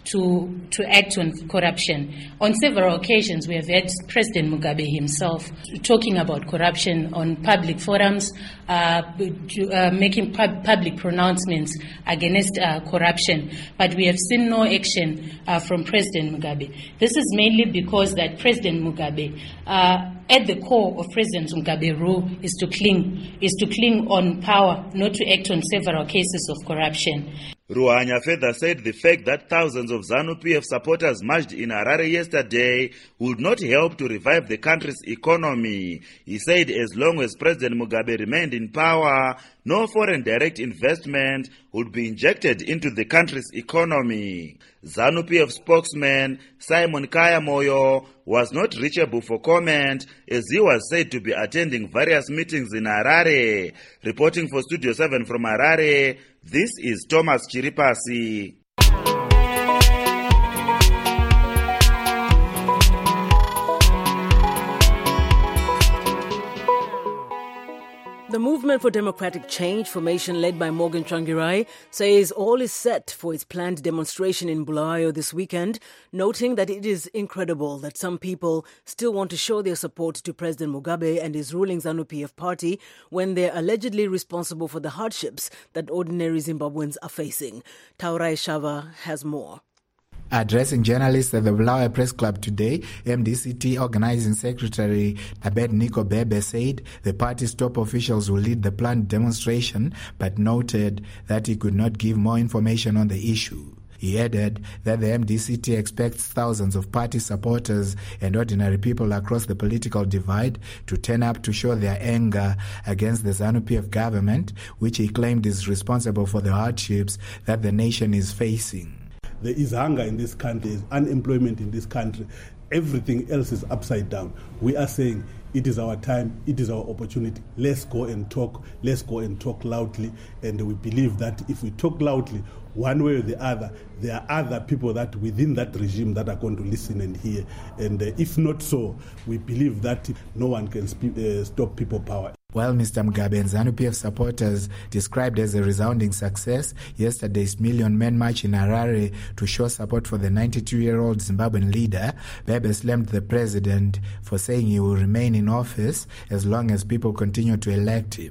to to act on corruption. On several occasions, we have heard President Mugabe himself talking about corruption on public forums, uh, uh, making pub- public pronouncements against uh, corruption. But we have seen no action uh, from President Mugabe. This is mainly because that President Mugabe, uh, at the core of President Mugabe's rule, is to cling, is to cling on power, not to act on several cases of corruption. Ruhanya further said the fact that thousands of ZANU-P F supporters marched in Harare yesterday would not help to revive the country's economy. He said as long as President Mugabe remained in power, no foreign direct investment would be injected into the country's economy. ZANU-P F spokesman Simon Kayamoyo was not reachable for comment as he was said to be attending various meetings in Harare. Reporting for Studio seven from Harare, this is Thomas Chiripasi. The Movement for Democratic Change formation led by Morgan Tsvangirai says all is set for its planned demonstration in Bulawayo this weekend, noting that it is incredible that some people still want to show their support to President Mugabe and his ruling ZANU-P F party when they're allegedly responsible for the hardships that ordinary Zimbabweans are facing. Taurai Shava has more. Addressing journalists at the Bulawayo Press Club today, M D C T Organizing Secretary Abednego Bebe said the party's top officials will lead the planned demonstration, but noted that he could not give more information on the issue. He added that the M D C T expects thousands of party supporters and ordinary people across the political divide to turn up to show their anger against the ZANU-P F government, which he claimed is responsible for the hardships that the nation is facing. There is hunger in this country, there is unemployment in this country. Everything else is upside down. We are saying it is our time, it is our opportunity. Let's go and talk, let's go and talk loudly. And we believe that if we talk loudly, one way or the other, there are other people that within that regime that are going to listen and hear. And uh, if not so, we believe that no one can sp- uh, stop people power. While Mister Mugabe and ZANU-P F supporters described as a resounding success yesterday's Million Men March in Harare to show support for the ninety-two-year-old Zimbabwean leader, Bebe slammed the president for saying he will remain in office as long as people continue to elect him.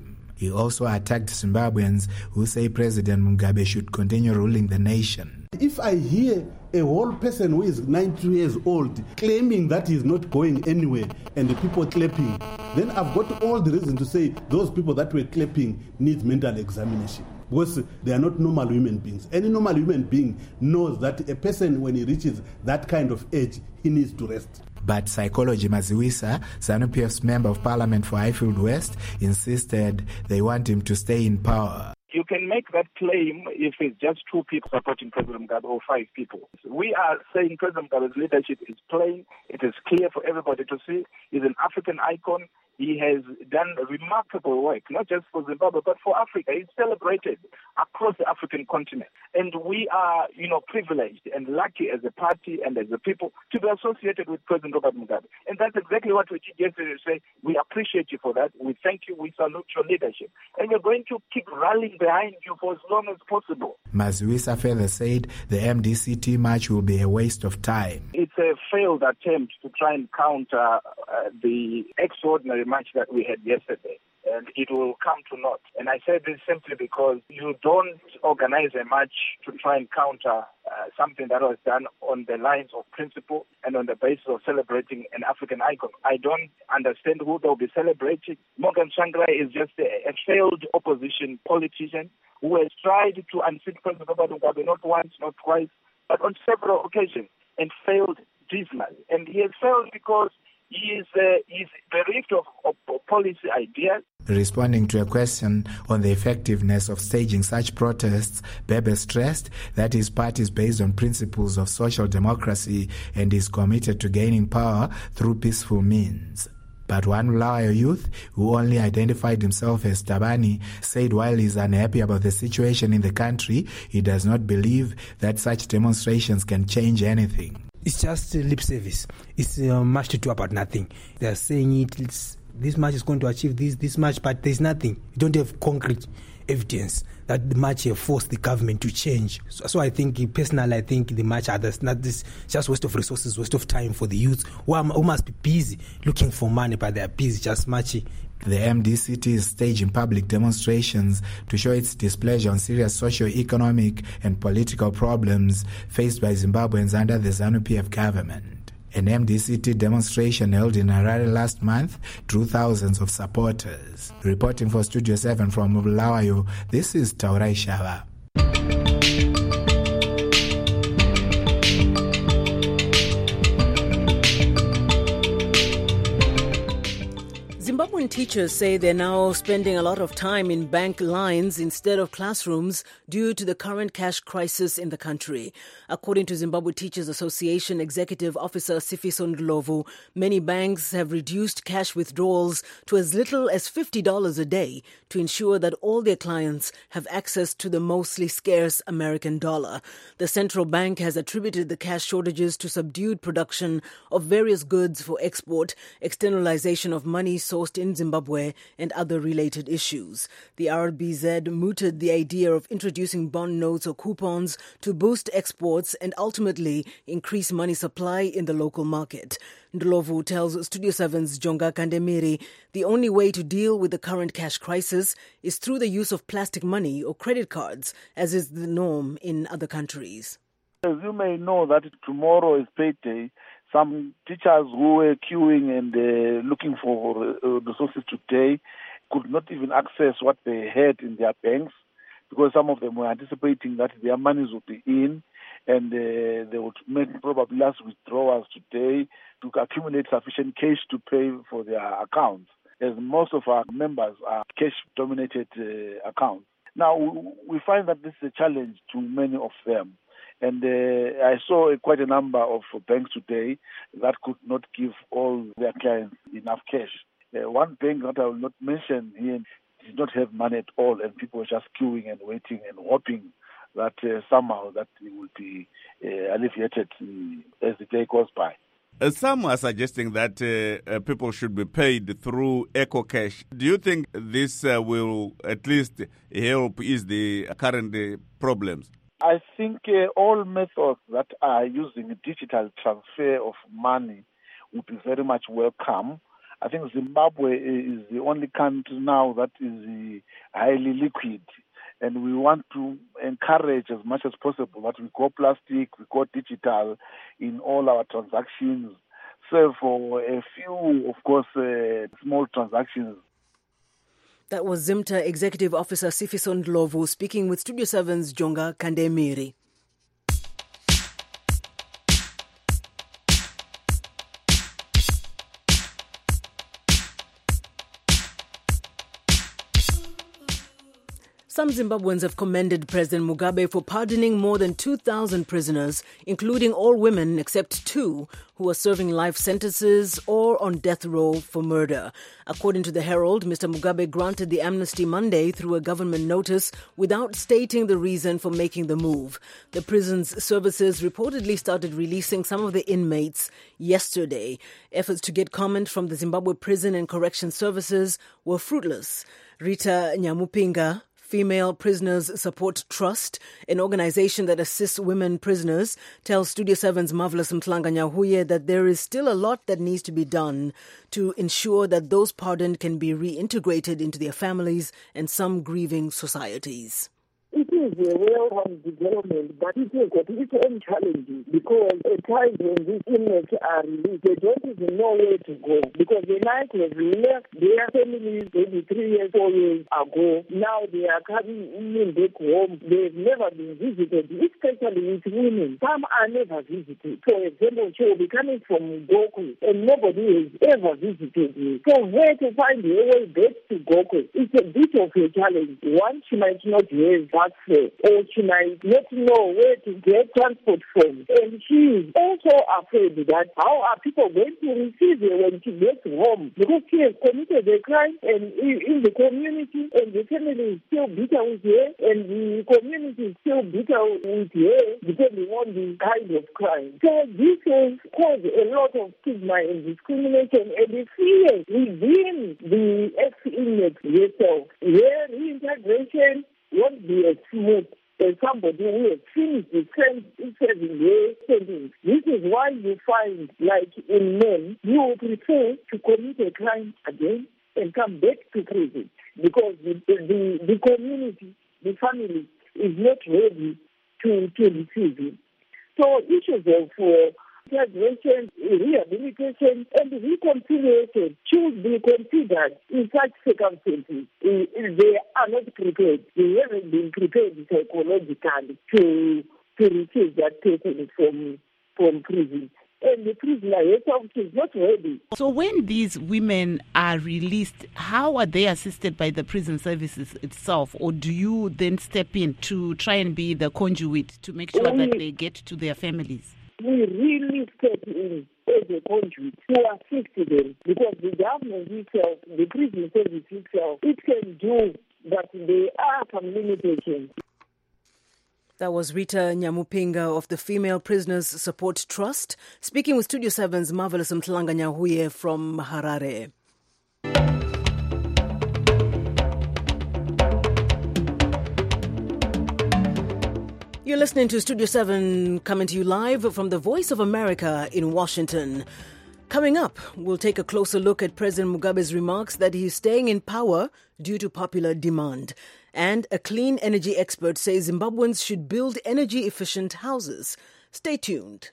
He also attacked Zimbabweans who say President Mugabe should continue ruling the nation. If I hear a whole person who is ninety years old claiming that he is not going anywhere and the people clapping, then I've got all the reason to say those people that were clapping need mental examination, because they are not normal human beings. Any normal human being knows that a person, when he reaches that kind of age, he needs to rest. But Psychology Maziwisa, ZANU-P F's member of parliament for Highfield West, insisted they want him to stay in power. You can make that claim if it's just two people supporting President Mugabe or five people. We are saying President Mugabe's leadership is plain. It is clear for everybody to see. He's an African icon. He has done remarkable work, not just for Zimbabwe, but for Africa. He's celebrated across the African continent. And we are, you know, privileged and lucky as a party and as a people to be associated with President Robert Mugabe. And that's exactly what we did yesterday, to say, we appreciate you for that. We thank you. We salute your leadership. And we're going to keep rallying behind you for as long as possible. Maziwisa further said the M D C T march will be a waste of time. It's a failed attempt to try and counter uh, the extraordinary march that we had yesterday, and it will come to naught. And I say this simply because you don't organize a march to try and counter uh, something that was done on the lines of principle and on the basis of celebrating an African icon. I don't understand who they'll be celebrating. Morgan Tsvangirai is just a, a failed opposition politician who has tried to unseat President Robert Mugabe not once, not twice, but on several occasions, and failed dismally. And he has failed because he is, uh, he is bereft of, of, of policy ideas. Responding to a question on the effectiveness of staging such protests, Bebe stressed that his party is based on principles of social democracy and is committed to gaining power through peaceful means. But one Bulawayo youth, who only identified himself as Tabani, said while he is unhappy about the situation in the country, he does not believe that such demonstrations can change anything. It's just lip service. It's uh, much to do about nothing. They are saying it, it's, this match is going to achieve this, this much, but there's nothing. You don't have concrete evidence that the match have forced the government to change. So, so I think, personally, I think the match others, not this, just waste of resources, waste of time for the youth who, are, who must be busy looking for money, but they are busy just matching. The M D C T is staging public demonstrations to show its displeasure on serious socio-economic and political problems faced by Zimbabweans under the ZANU-P F government. An M D C T demonstration held in Harare last month drew thousands of supporters. Reporting for Studio seven from Bulawayo, this is Taurai Shava. Zimbabwean teachers say they're now spending a lot of time in bank lines instead of classrooms due to the current cash crisis in the country. According to Zimbabwe Teachers Association Executive Officer Sifiso Ndlovu, many banks have reduced cash withdrawals to as little as fifty dollars a day to ensure that all their clients have access to the mostly scarce American dollar. The central bank has attributed the cash shortages to subdued production of various goods for export, externalization of money sourced in Zimbabwe, and other related issues. The R B Z mooted the idea of introducing bond notes or coupons to boost exports and ultimately increase money supply in the local market. Ndlovu tells Studio seven's Jonga Kandemiri the only way to deal with the current cash crisis is through the use of plastic money or credit cards, as is the norm in other countries. As you may know that tomorrow is payday, some teachers who were queuing and uh, looking for uh, resources today could not even access what they had in their banks because some of them were anticipating that their monies would be in and uh, they would make probably last withdrawals today to accumulate sufficient cash to pay for their accounts, as most of our members are cash-dominated uh, accounts. Now, we find that this is a challenge to many of them. And uh, I saw uh, quite a number of banks today that could not give all their clients enough cash. Uh, one bank that I will not mention here did not have money at all, and people were just queuing and waiting and hoping that uh, somehow that it will be uh, alleviated uh, as the day goes by. Uh, some are suggesting that uh, uh, people should be paid through EcoCash. Do you think this uh, will at least help ease the current uh, problems? I think uh, all methods that are using digital transfer of money would be very much welcome. I think Zimbabwe is the only country now that is uh, highly liquid. And we want to encourage as much as possible that we go plastic, we go digital in all our transactions. So for a few, of course, uh, small transactions. That was Zimta Executive Officer Sifiso Ndlovu speaking with Studio seven's Jonga Kandemiri. Some Zimbabweans have commended President Mugabe for pardoning more than two thousand prisoners, including all women except two who are serving life sentences or on death row for murder. According to the Herald, Mister Mugabe granted the amnesty Monday through a government notice without stating the reason for making the move. The prison's services reportedly started releasing some of the inmates yesterday. Efforts to get comment from the Zimbabwe Prison and Correction Services were fruitless. Rita Nyamupinga, Female Prisoners Support Trust, an organization that assists women prisoners, tells Studio seven's Marvelous Mtlanga Nyahuye that there is still a lot that needs to be done to ensure that those pardoned can be reintegrated into their families and some grieving societies. It is a welcome development, but it has got its own challenges because at times when these inmates are released, they don't even know where to go because the night has left their families maybe three years, four years ago. Now they are coming in back home. They've never been visited, especially with women. Some are never visited. For example, she will be coming from Goku and nobody has ever visited me. So where to find a way back to Goku? It's a bit of a challenge. One, she might not have fare, or she might not know where to get transport from. And she is also afraid that how are people going to receive her when she gets home? Because she has committed a crime and in the community, and the family is still bitter with her, and the community is still bitter with her, depending on the kind of crime. So this has caused a lot of stigma and discrimination and the fear within the ex-inmate herself. Their reintegration won't be as smooth as somebody who has finished the serving their sentence. This is why you find, like in men, you would prefer to commit a crime again and come back to prison because the, the, the community, the family is not ready to, to receive him. So issues of uh, integration, rehabilitation, and reconciliation should be considered in such circumstances. They are not prepared. They haven't been prepared psychologically to to receive that person from from prison. And the prisoner herself is not ready. So when these women are released, how are they assisted by the prison services itself? Or do you then step in to try and be the conduit to make sure we, that they get to their families? We really step in as a conduit to assist them because the government itself, the prison service itself, it can do, but there are some limitations. That was Rita Nyamupinga of the Female Prisoners Support Trust, speaking with Studio seven's Marvelous Mtlanga Nyahuye from Harare. You're listening to Studio seven, coming to you live from the Voice of America in Washington. Coming up, we'll take a closer look at President Mugabe's remarks that he's staying in power due to popular demand. And a clean energy expert says Zimbabweans should build energy-efficient houses. Stay tuned.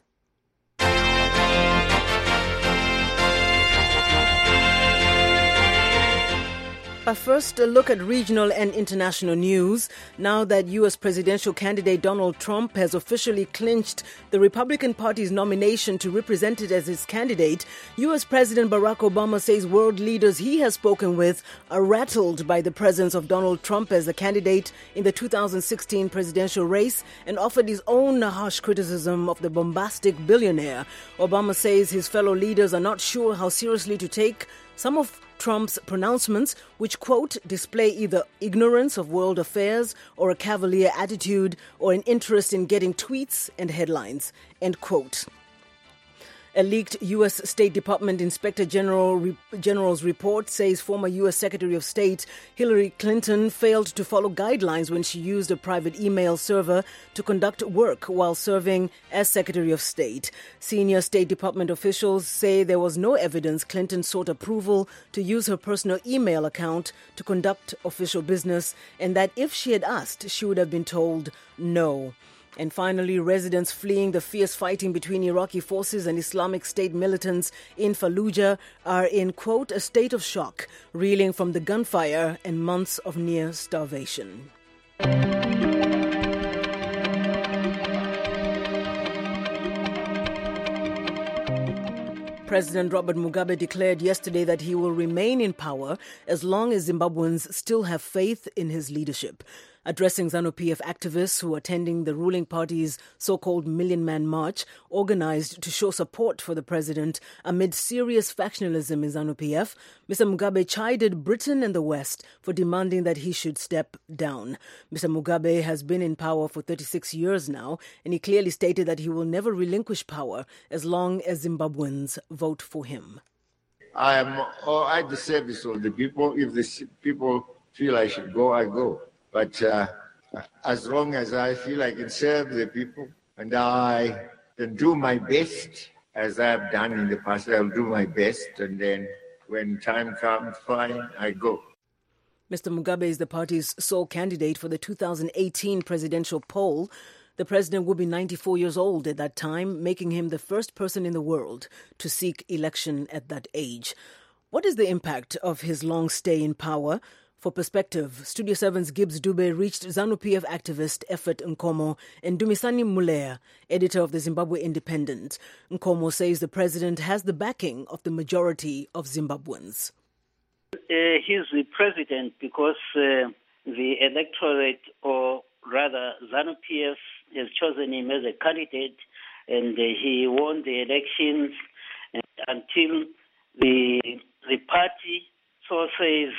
But first, a look at regional and international news. Now that U S presidential candidate Donald Trump has officially clinched the Republican Party's nomination to represent it as his candidate, U S President Barack Obama says world leaders he has spoken with are rattled by the presence of Donald Trump as a candidate in the two thousand sixteen presidential race and offered his own harsh criticism of the bombastic billionaire. Obama says his fellow leaders are not sure how seriously to take some of Trump's pronouncements, which, quote, display either ignorance of world affairs or a cavalier attitude or an interest in getting tweets and headlines, end quote. A leaked U S State Department Inspector General General's report says former U S Secretary of State Hillary Clinton failed to follow guidelines when she used a private email server to conduct work while serving as Secretary of State. Senior State Department officials say there was no evidence Clinton sought approval to use her personal email account to conduct official business, and that if she had asked, she would have been told no. And finally, residents fleeing the fierce fighting between Iraqi forces and Islamic State militants in Fallujah are in, quote, a state of shock, reeling from the gunfire and months of near starvation. President Robert Mugabe declared yesterday that he will remain in power as long as Zimbabweans still have faith in his leadership. Addressing ZANU-P F activists who are attending the ruling party's so-called Million Man March, organized to show support for the president amid serious factionalism in ZANU-P F, Mister Mugabe chided Britain and the West for demanding that he should step down. Mister Mugabe has been in power for thirty-six years now, and he clearly stated that he will never relinquish power as long as Zimbabweans vote for him. I am oh, at the service of the people. If the people feel I should go, I go. But uh, as long as I feel I can serve the people and I can do my best, as I have done in the past, I'll do my best. And then when time comes, fine, I go. Mister Mugabe is the party's sole candidate for the two thousand eighteen presidential poll. The president will be ninety-four years old at that time, making him the first person in the world to seek election at that age. What is the impact of his long stay in power? For perspective, Studio seven's Gibbs Dube reached ZANU-P F activist Effort Nkomo and Dumisani Mulea, editor of the Zimbabwe Independent. Nkomo says the president has the backing of the majority of Zimbabweans. Uh, he's the president because uh, the electorate, or rather ZANU-P F, has chosen him as a candidate, and uh, he won the elections until the the party so says,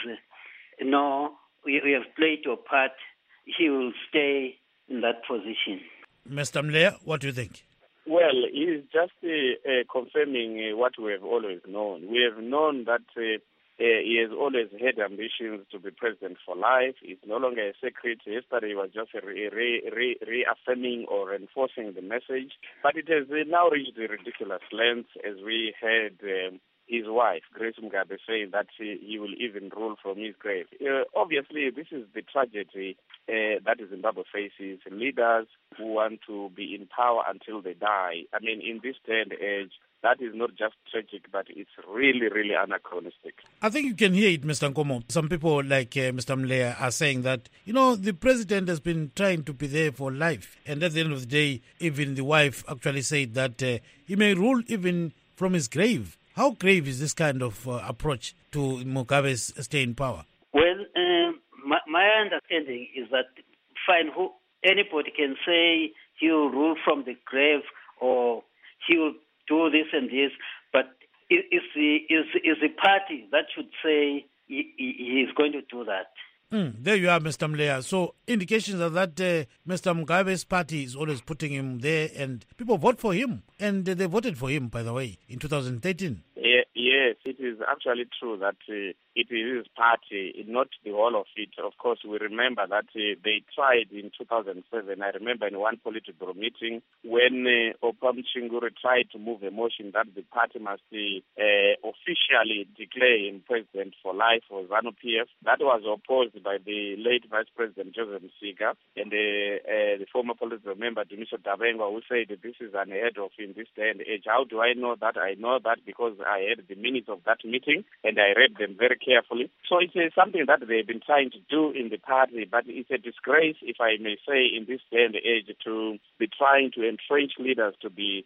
no, we, we have played your part, he will stay in that position. Mister Mlea, what do you think? Well, he's just uh, uh, confirming uh, what we have always known. We have known that uh, uh, he has always had ambitions to be president for life. He's no longer a secret. Yesterday he was just re- re- re- reaffirming or reinforcing the message. But it has uh, now reached a ridiculous length, as we had um, his wife, Grace Mugabe, saying that he, he will even rule from his grave. Uh, obviously, this is the tragedy uh, that Zimbabwe faces. Leaders who want to be in power until they die. I mean, in this day and age, that is not just tragic, but it's really, really anachronistic. I think you can hear it, Mister Nkomo. Some people like uh, Mister Mlea are saying that, you know, the president has been trying to be there for life. And at the end of the day, even the wife actually said that uh, he may rule even from his grave. How grave is this kind of uh, approach to Mugabe's stay in power? Well, uh, my, my understanding is that, fine, who, anybody can say he will rule from the grave or he will do this and this, but it, it's the is is the party that should say he, he is going to do that. Mm, there you are, Mister Mlea. So indications are that uh, Mister Mugabe's party is always putting him there, and people vote for him, and uh, they voted for him, by the way, in two thousand thirteen. Yeah, yes, it is actually true that uh, it is his party, not the whole of it. Of course, we remember that uh, they tried in two thousand seven. I remember in one political meeting when uh, Opam Chinguri tried to move a motion that the party must uh, officially declare him president for life for ZANU-P F. That was opposed by the late Vice President Joseph Msika and the, uh, the former political member Dumiso Dabenga, who said that this is unheard of in this day and age. How do I know that? I know that because I had the minutes of that meeting and I read them very carefully. So it's uh, something that they've been trying to do in the party, but it's a disgrace, if I may say, in this day and age to be trying to entrench leaders to be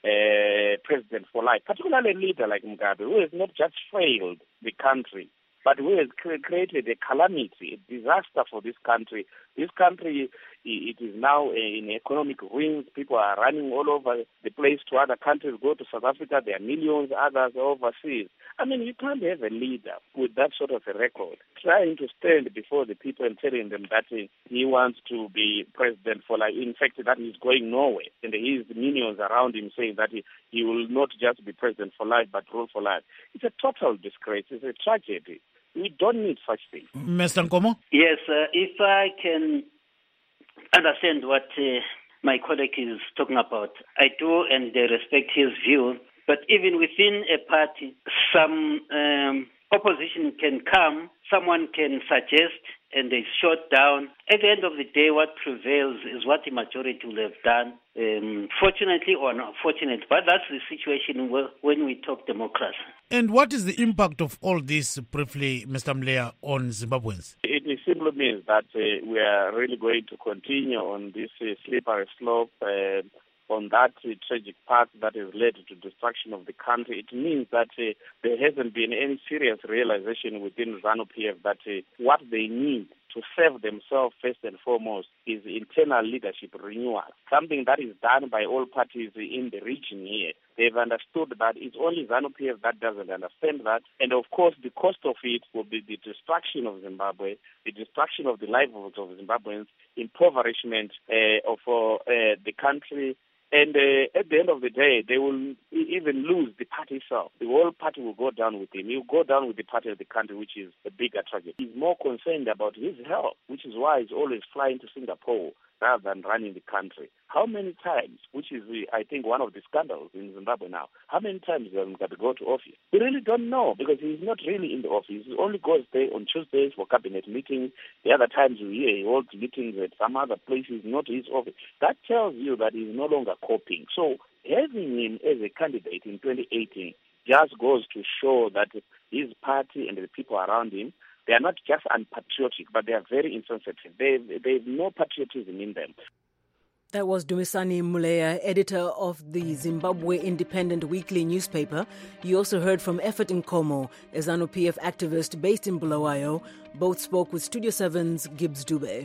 uh, president for life, particularly a leader like Mugabe, who has not just failed the country, but who has created a calamity, a disaster for this country. This country it is now in economic ruins. People are running all over the place to other countries. Go to South Africa, there are millions, others overseas. I mean, you can't have a leader with that sort of a record trying to stand before the people and telling them that he wants to be president for life. In fact, that he's going nowhere. And his minions around him saying that he, he will not just be president for life, but rule for life. It's a total disgrace. It's a tragedy. We don't need such things. Mister Nkomo? Yes, uh, if I can understand what uh, my colleague is talking about, I do and uh, respect his view. But even within a party, some um, opposition can come, someone can suggest, and they shut down. At the end of the day, what prevails is what the majority will have done, um, fortunately or not fortunately. But that's the situation when we talk democracy. And what is the impact of all this, briefly, Mister Mlea, on Zimbabweans? It simply means that uh, we are really going to continue on this uh, slippery slope, uh, on that uh, tragic path that has led to destruction of the country. It means that uh, there hasn't been any serious realization within ZANU-P F that uh, what they need to save themselves first and foremost is internal leadership renewal, something that is done by all parties in the region here. They've understood that it's only ZANU-P F that doesn't understand that. And of course, the cost of it will be the destruction of Zimbabwe, the destruction of the livelihoods of Zimbabweans, impoverishment uh, of uh, the country. And uh, at the end of the day, they will even lose the party itself. The whole party will go down with him. He will go down with the party of the country, which is a bigger tragedy. He's more concerned about his health, which is why he's always flying to Singapore rather than running the country. How many times, which is, I think, one of the scandals in Zimbabwe now, how many times does Mugabe go to office? We really don't know because he's not really in the office. He only goes there on Tuesdays for cabinet meetings. The other times we hear he holds meetings at some other places, not his office. That tells you that he's no longer coping. So having him as a candidate in twenty eighteen just goes to show that his party and the people around him, they are not just unpatriotic, but they are very insensitive. They they have no patriotism in them. That was Dumisani Mulea, editor of the Zimbabwe Independent Weekly newspaper. You also heard from Effort Nkomo, a ZANU-P F activist based in Bulawayo. Both spoke with Studio seven's Gibbs Dube.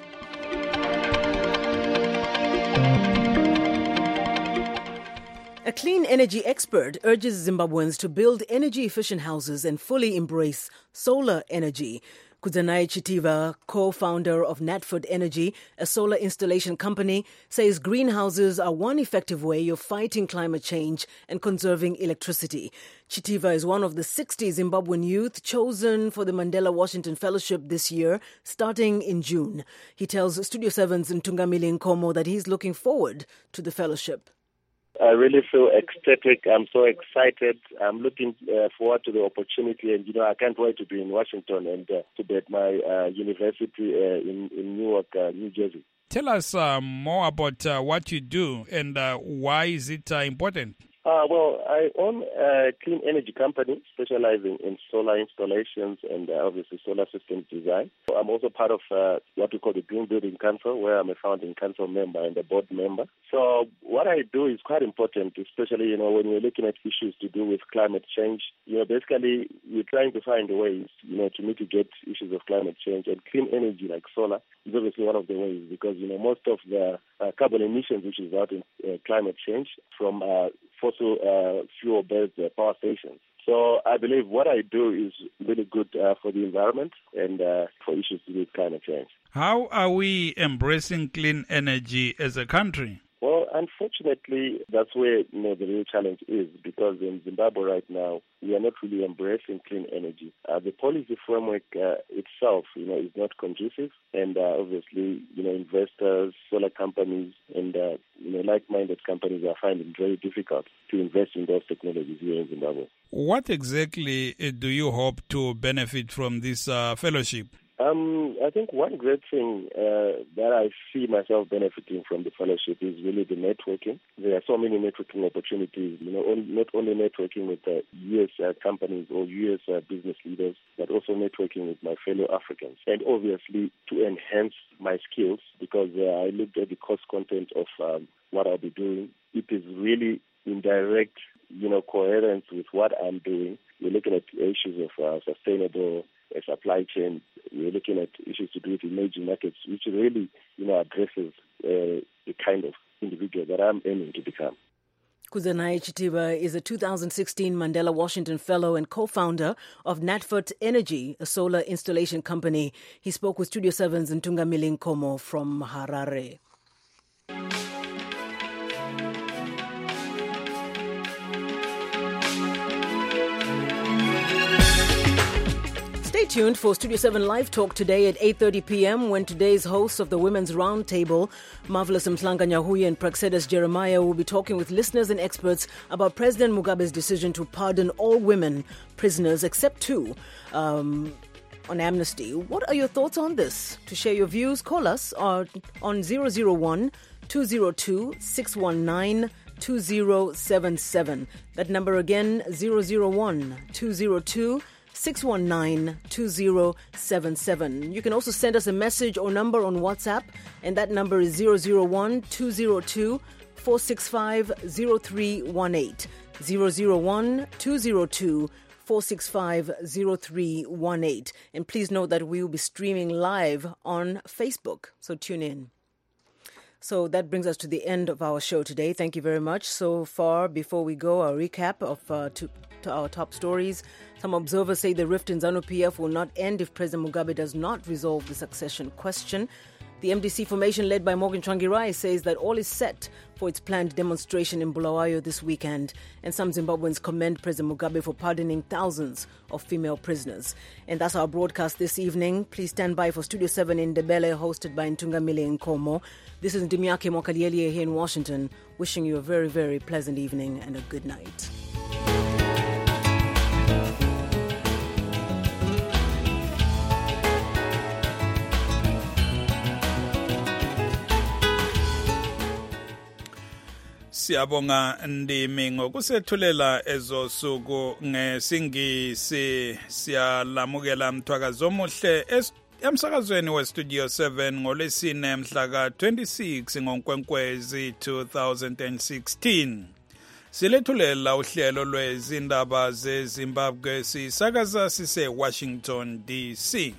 A clean energy expert urges Zimbabweans to build energy-efficient houses and fully embrace solar energy. Kudzanai Chitiva, co-founder of Natford Energy, a solar installation company, says greenhouses are one effective way of fighting climate change and conserving electricity. Chitiva is one of the sixty Zimbabwean youth chosen for the Mandela Washington Fellowship this year, starting in June. He tells Studio seven's Ntungamili Nkomo that he's looking forward to the fellowship. I really feel ecstatic. I'm so excited. I'm looking uh, forward to the opportunity, and you know, I can't wait to be in Washington and uh, to be at my uh, university uh, in in Newark, uh, New Jersey. Tell us uh, more about uh, what you do and uh, why is it uh, important? Uh, well, I own a clean energy company specializing in solar installations and uh, obviously solar systems design. I'm also part of uh, what we call the Green Building Council, where I'm a founding council member and a board member. So what I do is quite important, especially, you know, when we're looking at issues to do with climate change. You know, basically, we're trying to find ways, you know, to mitigate issues of climate change. And clean energy like solar is obviously one of the ways because, you know, most of the uh, carbon emissions, which is out in uh, climate change from uh, fossil uh, fuel-based uh, power stations. So I believe what I do is really good uh, for the environment and uh, for issues to do with climate change. How are we embracing clean energy as a country? Well, unfortunately, that's where, you know, the real challenge is because in Zimbabwe right now, we are not really embracing clean energy. Uh, the policy framework uh, itself, you know, is not conducive, and uh, obviously, you know, investors, solar companies, and uh, you know, like-minded companies are finding it very difficult to invest in those technologies here in Zimbabwe. What exactly do you hope to benefit from this uh, fellowship? Um, I think one great thing uh, that I see myself benefiting from the fellowship is really the networking. There are so many networking opportunities, you know, on, not only networking with uh, U S uh, companies or U S uh, business leaders, but also networking with my fellow Africans. And obviously to enhance my skills because uh, I looked at the course content of um, what I'll be doing. It is really in direct, you know, coherence with what I'm doing. We're looking at issues of uh, sustainable uh, supply chain. We're looking at issues to do with emerging markets, which really, you know, addresses uh, the kind of individual that I'm aiming to become. Kuzenai Chitiba is a two thousand sixteen Mandela Washington Fellow and co-founder of Natfort Energy, a solar installation company. He spoke with Studio seven's Ntungamili Nkomo from Harare. Stay tuned for Studio seven Live Talk today at eight thirty p.m. when today's hosts of the Women's Roundtable, Marvelous Mhlanga Nyahuye and Praxedes Jeremiah, will be talking with listeners and experts about President Mugabe's decision to pardon all women prisoners except two um, on amnesty. What are your thoughts on this? To share your views, call us on, on zero zero one, two zero two, six one nine, two zero seven seven. That number again, zero zero one, two zero two, six one nine, two zero seven seven. You can also send us a message or number on WhatsApp, and that number is zero zero one, two zero two, four six five, zero three one eight. zero zero one, two zero two, four six five, zero three one eight. And please note that we will be streaming live on Facebook, so tune in. So that brings us to the end of our show today. Thank you very much. So far, before we go, a recap of uh, to, to our top stories. Some observers say the rift in ZANU-P F will not end if President Mugabe does not resolve the succession question. The M D C formation led by Morgan Tsvangirai says that all is set for its planned demonstration in Bulawayo this weekend. And some Zimbabweans commend President Mugabe for pardoning thousands of female prisoners. And that's our broadcast this evening. Please stand by for Studio seven in Ndebele, hosted by Ntungamili Nkomo. This is Ndimiake Mwakalieli here in Washington, wishing you a very, very pleasant evening and a good night. Siyabonga Ndimi ngokusethulela ezo suku ngesingisi. Siyalamukela mthwakazi omuhle emsakazweni we Studio seven ngolesine mhla ka twenty-six ngoNkwenkwezi two thousand sixteen. Silethulela uhlelo lwezindaba zeZimbabwe sisakaza sise Washington D C.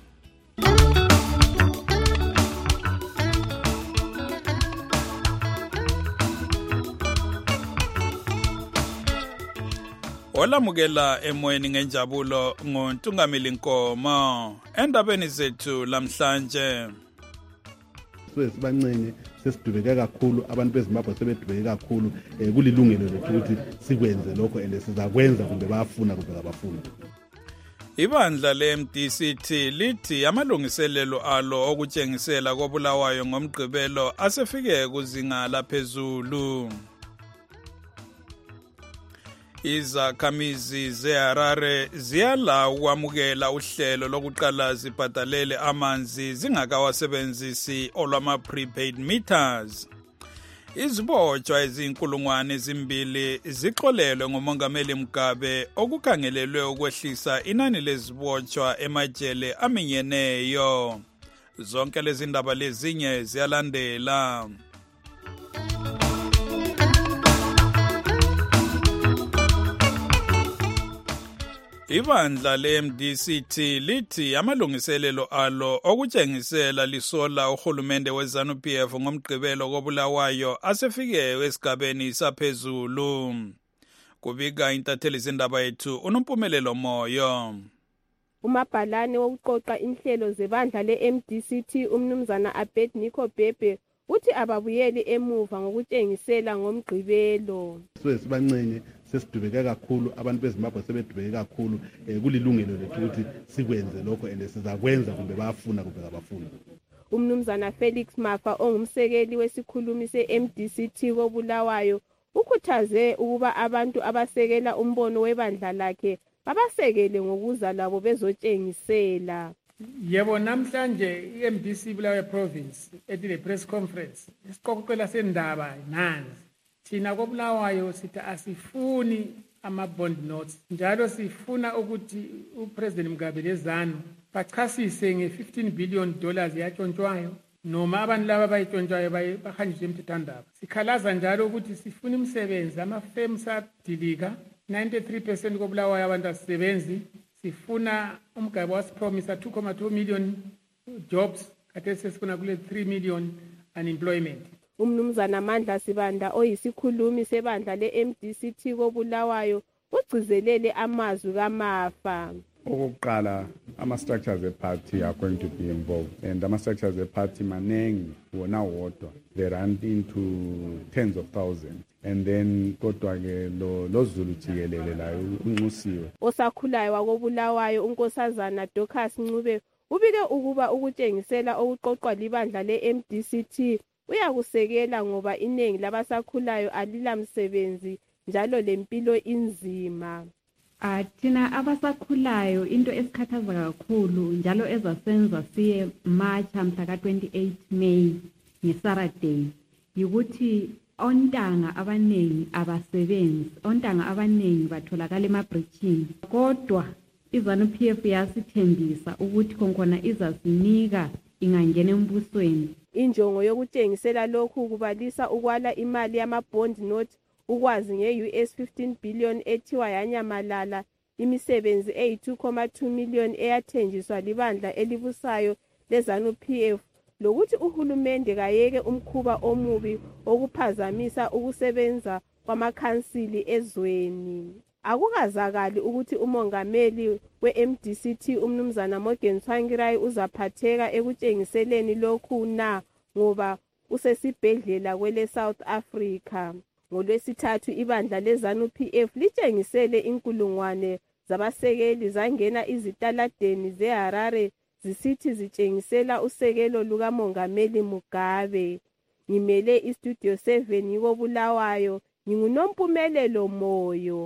Olamukela emoyeni ngenjabulo ngoNtungamili Nkomo endabeni zethu lamhlanje. Sibancenye sesidubeke kakhulu, abantu beZimbabwe sebedubeke kakhulu, kulilungelo lethu ukuthi sikwenze lokho and sizakwenza kumbe bayafuna kumbe abafuni. Ibandla le-M D C T lithi amalungiselelo alo okutshengisela kobulawayo ngomgqibelo asefike kuzinga laphezulu. Izakhamizi zeHarare ziyala ukwamukela uhlelo lokuqala zibhadalele amanzi zingakawasebenzisi olwama prepaid meters. Izibotshwa ezinkulungwane ezimbili zixolelwe ngomongameli Mugabe okukhangelelwe ukwehlisa inani lezibotshwa emajele aminyeneyo. Zonke lezi ndaba lezinye ziyalandela. Ibandla le-M D C T lithi amalungiselelo alo okutshengisela lisola uhulumende weZANU-P F ngomgqibelo kobulawayo asefike esigabeni saphezulu. Kubika intatheli zindaba yethu uNompumelelo Moyo. Umabhalane wokuqoqa inhlelo zebandla le-M D C T umnumzana Abednego Bhebhe uthi ababuyeli emuva ngokutshengisela ngomgqibelo. Sibancenye sesidubeke kakhulu, abantu beZimbabwe sebedubeke kakhulu, kulilungelo lethu ukuthi sikwenze lokho and sizakwenza kumbe bayafuna kumbe abafuni. Umnumzana Felix Mafa ongumsekeli wesikhulumi se-M D C T kobulawayo ukhuthaze ukuba abantu abasekela umbono webandla lakhe babasekele ngokuza labo bezotshengisela. Yebo, namhlanje i-M D C Bulawayo province ethi le press conference isiqoqela sendaba nanzi. Thina kobulawayo sithi asifuni ama-bond notes, njalo sifuna ukuthi uPresident Mugabe leZANU bachasise nge-fifteen billion dollars yatshontshwayo noma abantu laba bayitshontshwayo bahanjiswe emthethwandaba. Sikhalaza njalo ukuthi sifuna imisebenzi, ama-firms adilika, ninety-three percent kobulawayo abantu asisebenzi. sifuna umgaba wasipromisa two point two million jobs khathesi sesifuna kule three million unemployment. Umnumzana Amandla Sibanda oyisikhulumi sebandla le-M D C T koBulawayo ugcizelele amazwi kaMafa. Okokuqala, ama-structures e-party are going to be involved, and ama-structures e-party manengi wona wodwa, they run into tens of thousands. And then kodwa ke lo lozulu jikelele la unxusiwe. Osakhulayo wakoBulawayo unkosazana Dorcas Ncube ubike ukuba ukutshengisela okuqoqwa libandla le-M D C T uyakusekela ngoba iningi labasakhulayo alilamsebenzi njalo lempilo inzima. Athina abasakhulayo into esikhathaza kakhulu njalo ezasenza siye March mhla ka twenty-eight May ngeSaturday ukuthi ontanga abanengi abasebenzi, ontanga abanengi batholakala emabridgini, kodwa iZANU-P F yasithembisa ukuthi konkona izasinika ingangena embusweni. Injongo yokutshengisela lokhu kubalisa ukwala imali yama-bond note ukwazi nge-U S fifteen billion ethiwa yanyamalala, imisebenzi eyi two point two million eyathenjiswa libandla elibusayo leZANU-P F, lokuthi uhulumende kayeke umkhuba omubi okuphazamisa ukusebenza kwamakhansili ezweni. Akukazakali ukuthi umongameli we-M D C T umnumzana Morgan Tsvangirai uzaphatheka ekutshengiseleni lokhu na ngoba usesibhedlela kwele South Africa. NgoLwesithathu ibandla leZANU-P F litshengisele inkulungwane zabasekeli zangena izitaladeni zeHarare zisithi zitshengisela usekelo lukamongameli Mugabe. Ngimele iStudio seven koBulawayo, nginguNompumelelo Moyo.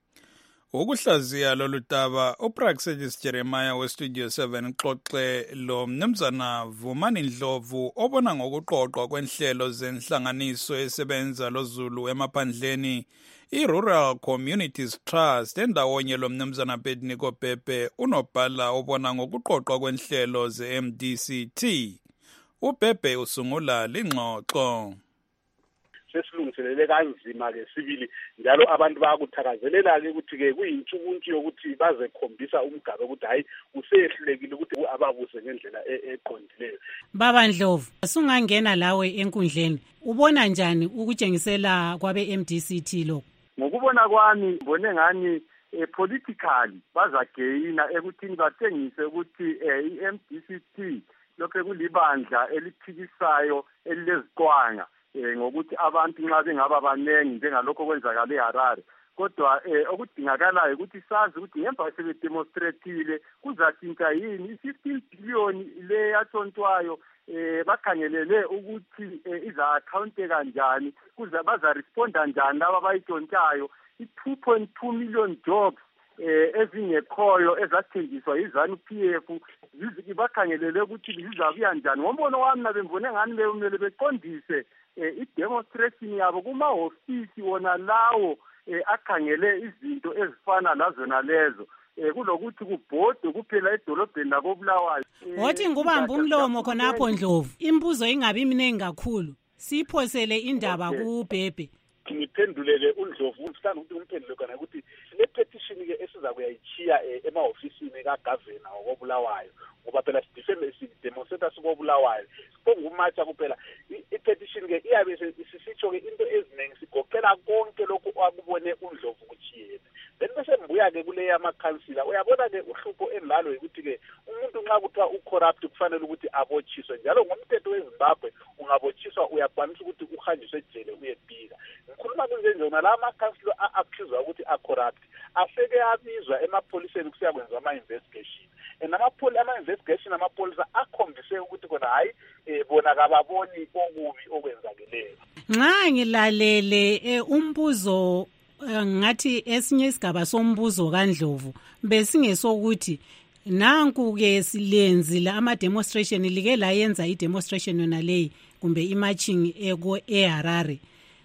Ukuhlaziya lolu daba uPraxedis Jeremiah weStudio seven xoxe lo mnumzana Vumani Ndlovu obona ngokuqoqwa kwenhlelo zenhlanganiso esebenza loZulu emaphandleni iRural Communities Trust endawonye lo mnumzana Bedniko Bhebhe unobhala obona ngokuqoqwa kwenhlelo ze-M D C T. uBhebhe usungula lingxoxo. Sesilungiselele kanzima ke sibili njalo abantu bayakuthakazelela ke ukuthi ke kuyintshukuntshu yokuthi bazekhombisa umgaba ukuthi hayi usehlulekile ukuthi ababuse ngendlela eqondileyo. Baba Ndlovu, asungangena lawe enkundleni, ubona njani ukutshengisela kwabe-M D C T lo? Ngokubona kwami ngibone ngani eh, politically bazageyina ekuthini bathengise ukuthi eh, i-M D C T lokho kulibandla elithikisayo elileziqwanga eh ngokuthi abantu nxa bengaba banengi njengalokho kwenzakala eHarare, kodwa eh okudingakalayo ukuthi sazi ukuthi ngemva sebe demonstratile kuzathinta yini i-fifteen billion le yathontwayo eh bakhangelele ukuthi iza account kanjani, kuza baza responda njani laba bayitshontshayo. i-two point two million jobs eh ezingekhoyo ezathenjiswa iZANU-P F bakhangelele ukuthi zizabuya njani. Ngombono wami nabembone ngani leyo kumele beqondise eh i-demonstration yabo kumahofisi wona lawo eh akhangele izinto ezifana lazona lezo eh kulokuthi kubhodwe kuphela edolobheni lakoBulawayo. Wothi ngubamba umlomo khonapho Ndlovu, imbuzo ingabi miningi kakhulu, siphosele indaba kuBhebhe. Ngiphendulele uNdlovu usithanda ukuthi umphendule kana ukuthi le petition ke esiza kuyayichiya emahofisini kaGavana woBulawayo ngoba phela sidifeme sidemonstrate sikoBulawayo kongumatha kuphela i-petition ke iyabe sisitsho ke into eziningi sigoqela konke lokho akubone uNdlovu kuchiyene. Then bese mbuya ke kule yamakhansila uyabona ke uhlupho enlalo ukuthi ke umuntu nxa kuthiwa ucorrupt kufanele ukuthi abotshiswe njalo ngomthetho weZimbabwe ungabotshiswa uyakwanisa ukuthi uhanjiswe ejele uyebika. Ngikhuluma kunje nje la amakhansila a-accuse ukuthi acorrupt afeke abizwa emapholiseni kusiya kwenza ama-investigation and amapholisa ama-investigation amapolisa akhombise ukuthi kona hayi eh, bona kababoni okubi okwenzakeleyo. Nxa ngilalele eh, umbuzo ngathi esinye isigaba sombuzo kaNdlovu besingesokuthi nanku ke silenzile ama demonstration like la yenza i demonstration yona leyi kumbe i marching eko eHarare,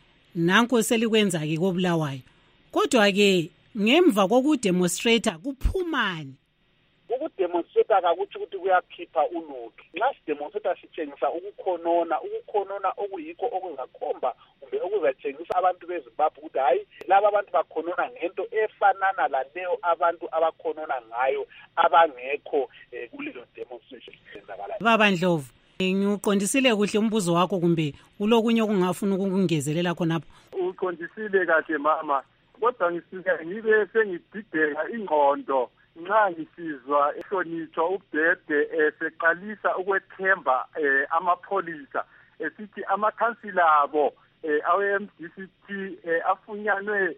nanku selikwenza ke koBulawayo, kodwa ke ngemva koku demonstrator kuphumani ukudemonstrate akakuthi ukuthi kuyakhipha ulutho. Nxa sidemonstrate sitshengisa ukukhonona, ukukhonona okuyikho okuzakhomba kumbe okuzatshengisa abantu beZimbabwe ukuthi hayi laba abantu bakhonona ngento efanana laleyo abantu abakhonona ngayo abangekho eh, kuleyo demonstration. Baba Ndlovu, ngiuqondisile kuhle umbuzo wakho kumbe ulokunye okungafuna ukungezelela khonapho? Uqondisile kahle mama, kodwa ngifika ngibe sengidideka ingqondo nxa ngisizwa ehlonitshwa uBhebhe eseqalisa ukwethemba amapholisa esithi amakhansila abo awe-M D C T afunyanwe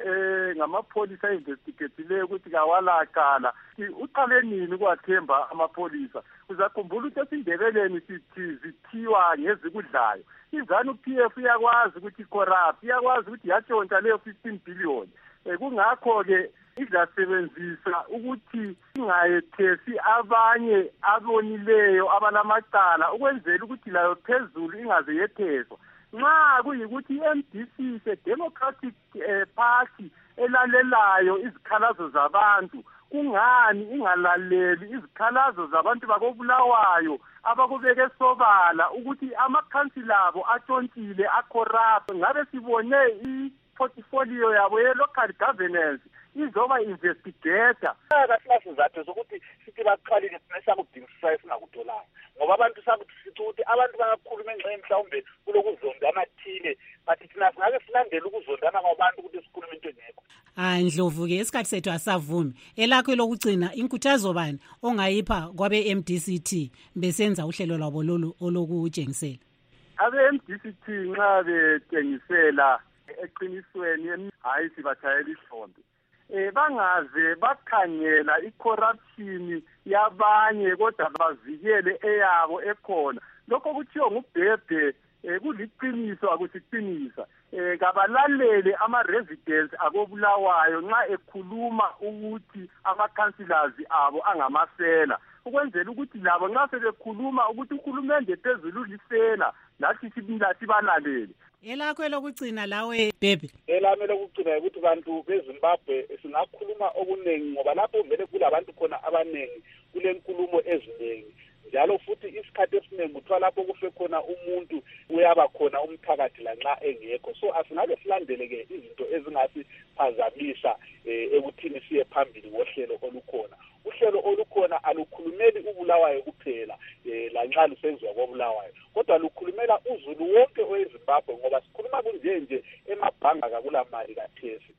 ngamapholisa investigatileyo ukuthi kawalacala. Uqale nini ukuwathemba amapholisa? Uzakhumbula ukuthi esindebeleni sithi zithiwa ngezikudlayo. iZANU P F iyakwazi ukuthi corrupt, iyakwazi ukuthi yatshontsha leyo fifteen billion. Kungakho-ke izasebenzisa ukuthi ingayethesi abanye abonileyo abalamacala ukwenzela ukuthi layo phezulu ingaze yetheswa. Nxa kuyikuthi i-M D C se-Democratic eh, Party elalelayo izikhalazo zabantu, kungani ingalaleli izikhalazo zabantu bakobulawayo abakubeke sobala ukuthi amakhansila abo atshontshile acorrupt? Ngabe sibone i-portfolio yabo ye-local governance izoba investigator. Kahlasizathi zokuthi sithi baqalile nesakudingisisa esingakutholanga ngoba abantu sakuthi sithi ukuthi abantu bayakhuluma engxenye mhlawumbe kulokuzondana thile, but thina singake silandele ukuzondana kwabantu ukuthi sikhulume into engekho. Hayi Ndlovu, ke isikhathi sethu asavumi. Elakho lokugcina inkuthazo bani ongayipha kwabe-M D C T besenza uhlelo lwabo lolu olokutshengisela? Abe-M D C T nxa betshengisela eqinisweni hayi sibathayela ihlombe. Eh bangaze bakhangela icorruption yabanye kodwa bavikele eyabo ekhona. Lokho kuthiwa nguBhebhe kuliqiniso akusiqinisa. Eh kabalalele ama residents akobulawayo nxa ekhuluma ukuthi ama councillors abo angamasela, ukwenzela ukuthi labo nxa sebekhuluma ukuthi ukhulumende phezulu lisela nathi sibila sibalalele. Elakho lokugcina lawe Bhebhe? Elami lokugcina ukuthi bantu beZimbabwe singakhuluma okunengi ngoba lapho vele kulabantu khona abanengi kule nkulumo eziningi, njalo futhi isikhathi esiningi kuthiwa lapho kufe khona umuntu uyaba khona umphakathi lanxa engekho. So asingake silandele-ke izinto ezingasiphazamisa ekuthini siye phambili ngohlelo olukhona. Uhlelo olukhona alukhulumeli ubulawayo kuphela lanxa lusenziwa kobulawayo, kodwa lukhulumela uzulu wonke oweZimbabwe ngoba sikhuluma kunje nje emabhanga kakula mali kathesi.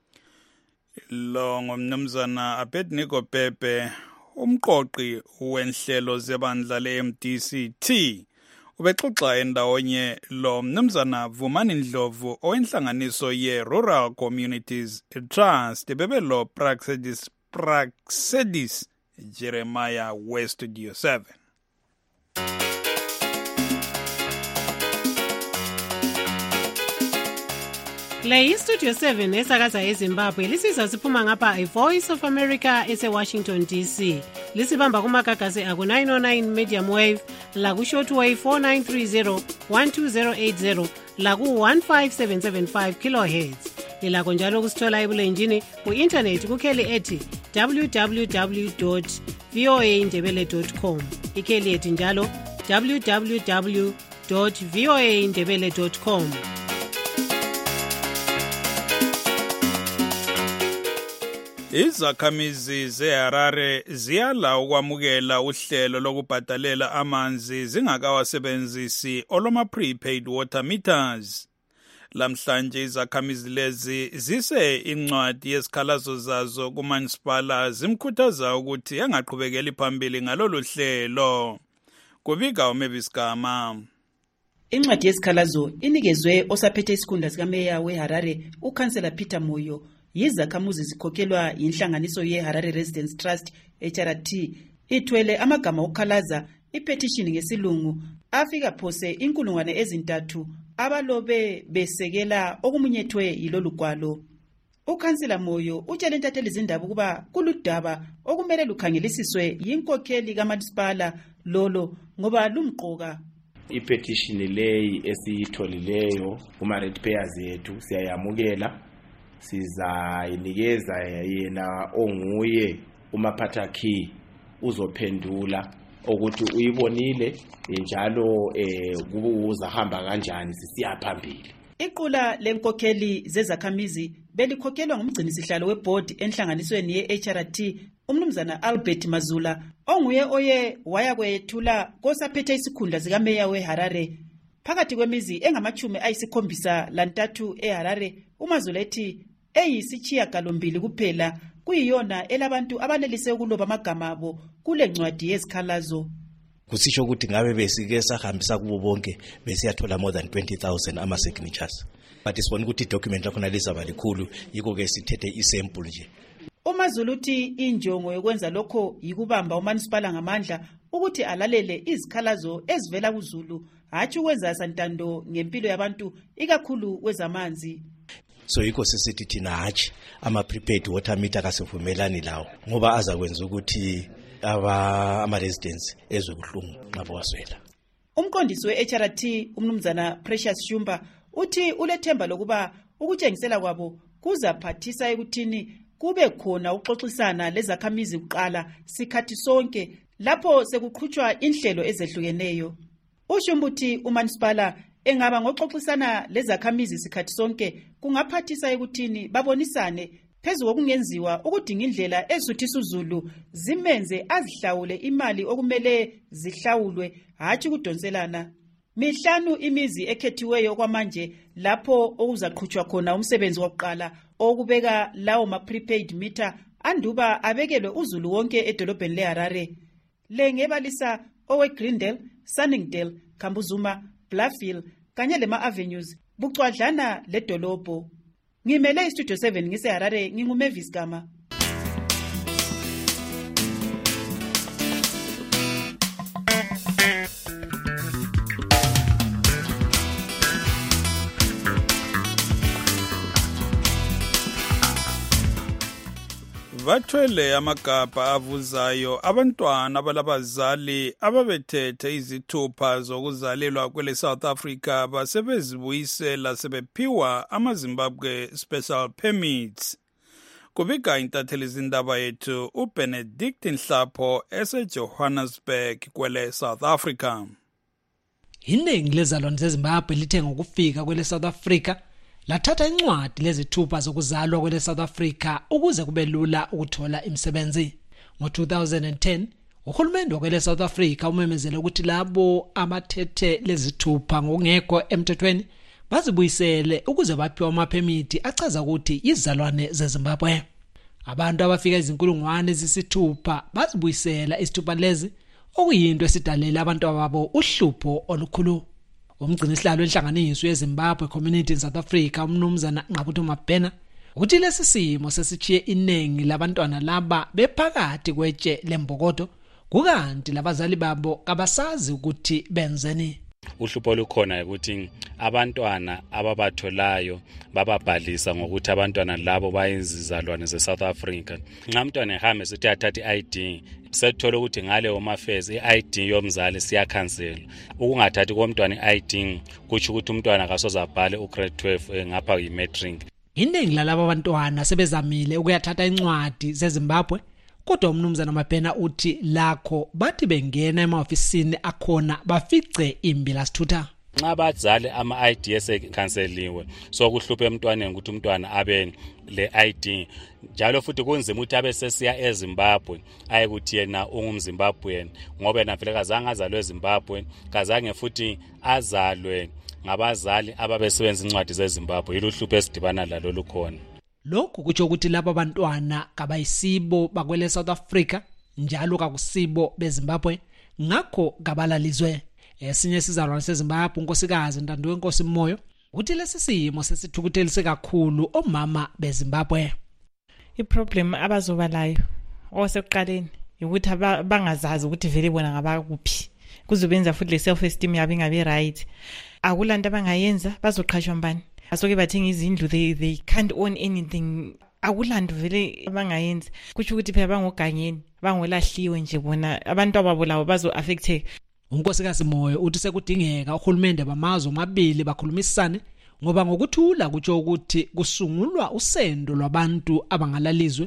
Lo ngumnumzana Abednego Bhebhe, umqoqi wenhlelo zebandla le-M D C T. Ubexoxa endawonye lo mnumzana Vumani Ndlovu owenhlanganiso ye-Rural Communities Trust bebelo Praxedis Praxedis Jeremiah West Studio seven. Le iStudio seven esakaza eZimbabwe lisizwa siphuma ngapha iVoice of America ese-Washington D C. Lisibamba kumagagasi aku nine oh nine medium wave, laku shortwave four nine three zero one two zero eight zero, laku one five seven seven five kilohertz. Lilakho njalo kusithola ebulenjini ku-internet kukheli ethi w w w dot v o a ndebele dot com. Ikheli ethi njalo w w w dot v o a ndebele dot com. Izakhamizi zeHarare ziyala ukwamukela uhlelo lokubhadalela amanzi zingakawasebenzisi oloma prepaid water meters. Lamhlanje izakhamizi lezi zise incwadi yesikhalazo zazo kumanisipala zimkhuthaza ukuthi angaqhubekeli phambili ngalolu hlelo. Kubika uMavis Gama. Incwadi yesikhalazo inikezwe osaphethe isikhundla sikameya weHarare uKhansela Peter Moyo. Yizakhamuzi zikhokhelwa yinhlanganiso yeHarare Residents Trust H R T ithwele amagama okukhalaza ipetition ngesilungu afika phose inkulungwane ezintathu abalobe besekela okumunyethwe yilolu gwalo. Ukhansela Moyo utshele intatheli izindaba kuba kuludaba okumele lukhangelisiswe yinkokheli kamasipala lolo ngoba lumqoka. Ipetition leyi esiyitholileyo kuma ratepayers yethu siyayamukela, sizayinikeza yena onguye umaphatha key uzophendula ukuthi uyibonile njalo eh uzahamba kanjani sisiya phambili. Iqula lenkokheli zezakhamizi belikhokhelwa ngumgcinisihlalo webhodi enhlanganisweni ye-H R T umnumzana Albert Mazula onguye oye waya kwethula kosaphethe isikhundla sikameya weHarare phakathi kwemizi engamachumi ayisikhombisa lantathu eHarare. uMazula ethi eyisichiya galombili kuphela kuyiyona elabantu abanelise ukuloba amagama abo kule ncwadi yezikhalazo. Kusisho ukuthi ngabe besike sahambisa kubo bonke besiyathola more than twenty thousand ama signatures, but isibona ukuthi document lakhona lizaba likhulu, yiko ke sithethe isample nje. uMazulu uthi injongo yokwenza lokho yikubamba uManisipala ngamandla ukuthi alalele izikhalazo ezivela kuZulu, hatshi ukwenza santando ngempilo yabantu ikakhulu kwezamanzi. So yiko sisithi thina hatshi ama prepared water meter kasivumelani lawo ngoba azakwenza ukuthi aba ama residents ezobuhlungu nxa bawaswela. Umqondisi we-H R T umnumzana Precious Shumba uthi ulethemba lokuba ukutshengisela kwabo kuzaphathisa ekuthini kube khona uxoxisana lezakhamizi kuqala sikhathi sonke lapho sekuqhutshwa inhlelo ezehlukeneyo. Ushumba uthi uManisipala engaba ngoxoxisana lezakhamizi sikhathi sonke kungaphathisa ekuthini babonisane phezu kokungenziwa ukudinga indlela ezuthisa uZulu zimenze azihlawule imali okumele zihlawulwe hatshi kudonselana. Mihlanu imizi ekhethiweyo kwamanje lapho okuzaqhutshwa khona umsebenzi wokuqala okubeka lawo ma prepaid meter anduba abekelwe uZulu wonke edolobheni leHarare. Lengebalisa owe Greendale, Sunningdale, Kambuzuma, Bluffville kanye lema avenues bucwadlana ledolobho. Ngimele istudio seven ngiseHarare nginguMavis Gama. Bathwele amagabha avuzayo abantwana abalabazali ababethethe izithupha zokuzalelwa kwele South Africa basebezibuyisela sebephiwa amaZimbabwe special permits. Kubika intatheli zindaba yethu uBenedict Nhlapho eseJohannesburg kwele South Africa. Iningi lezalwane zeZimbabwe lithe ngokufika kwele South Africa lathatha incwadi lezithupha zokuzalwa kwele South Africa ukuze kube lula ukuthola imisebenzi. Ngo two thousand ten uhulumende wakwele South Africa umemezele ukuthi labo abathethe lezithupha ngokungekho emthethweni bazibuyisele ukuze baphiwe amaphemiti achaza ukuthi izalwane zeZimbabwe. Abantu abafika izinkulungwane ezisithupha bazibuyisela isithupha lezi okuyinto esidalela abantu ababo uhlupho olukhulu. Umgcinisihlalo wenhlanganiso yeZimbabwe Community in South Africa umnumzana Nqabutho Mabhena uthi lesi simo sesichiye inengi labantwana laba bephakathi kwetshe lembokodo kukanti labazali babo kabasazi ukuthi benzeni. Uhlupho lukhona ukuthi abantwana ababatholayo bababhalisa ngokuthi abantwana labo bayizizalwane zeSouth Africa. Nxa umntwana ehambe sithi athathe I D sethola ukuthi ngale home affairs I D yomzali siyakhansela. Ukungathathi komntwana I D kuthi ukuthi umntwana akasoze abhale ugrade twelve ngapha yimatric. Iningi lalabo abantwana sebezamile ukuyathatha incwadi zeZimbabwe kodwa umnumzana Mabhena uthi lakho bathi bengena emaofisini akhona bafice imbila sithutha. Nxa bazali ama I D esekhanseliwe so kuhluphe emntwaneni ukuthi umntwana abe le I D njalo futhi kunzima ukuthi abe sesiya eZimbabwe ayekuthi yena ungumZimbabwean ngoba yena vele kazange azalwe eZimbabwe kazange futhi azalwe ngabazali ababesebenza incwadi zeZimbabwe. Yiluhlupho esidibana lalo lukhona. Lokhu kutsho ukuthi laba bantwana kabayisibo bakwele South Africa njalo kakusibo beZimbabwe ngakho kabalalizwe. Esinye sizalwane seZimbabwe unkosikazi Ntando wenkosi Moyo uthi lesi simo sesithukuthelise kakhulu omama beZimbabwe. Iproblem abazoba layo osekuqaleni ukuthi bangazazi ukuthi vele bona ngabakuphi kuzobenza futhi le self esteem yabo ingabe right. Akulanto abangayenza bazoqhashwa mbani asoke bathenga izindlu they they can't own anything. Akulanto vele abangayenza kuthi ukuthi phela bangoganyeni bangolahliwe nje bona abantu ababo lawo bazo affected. Unkosikazi Moyo uthi sekudingeka uhulumende bamazwe amabili bakhulumisane ngoba ngokuthula kutsho ukuthi kusungulwa usendo lwabantu abangalalizwe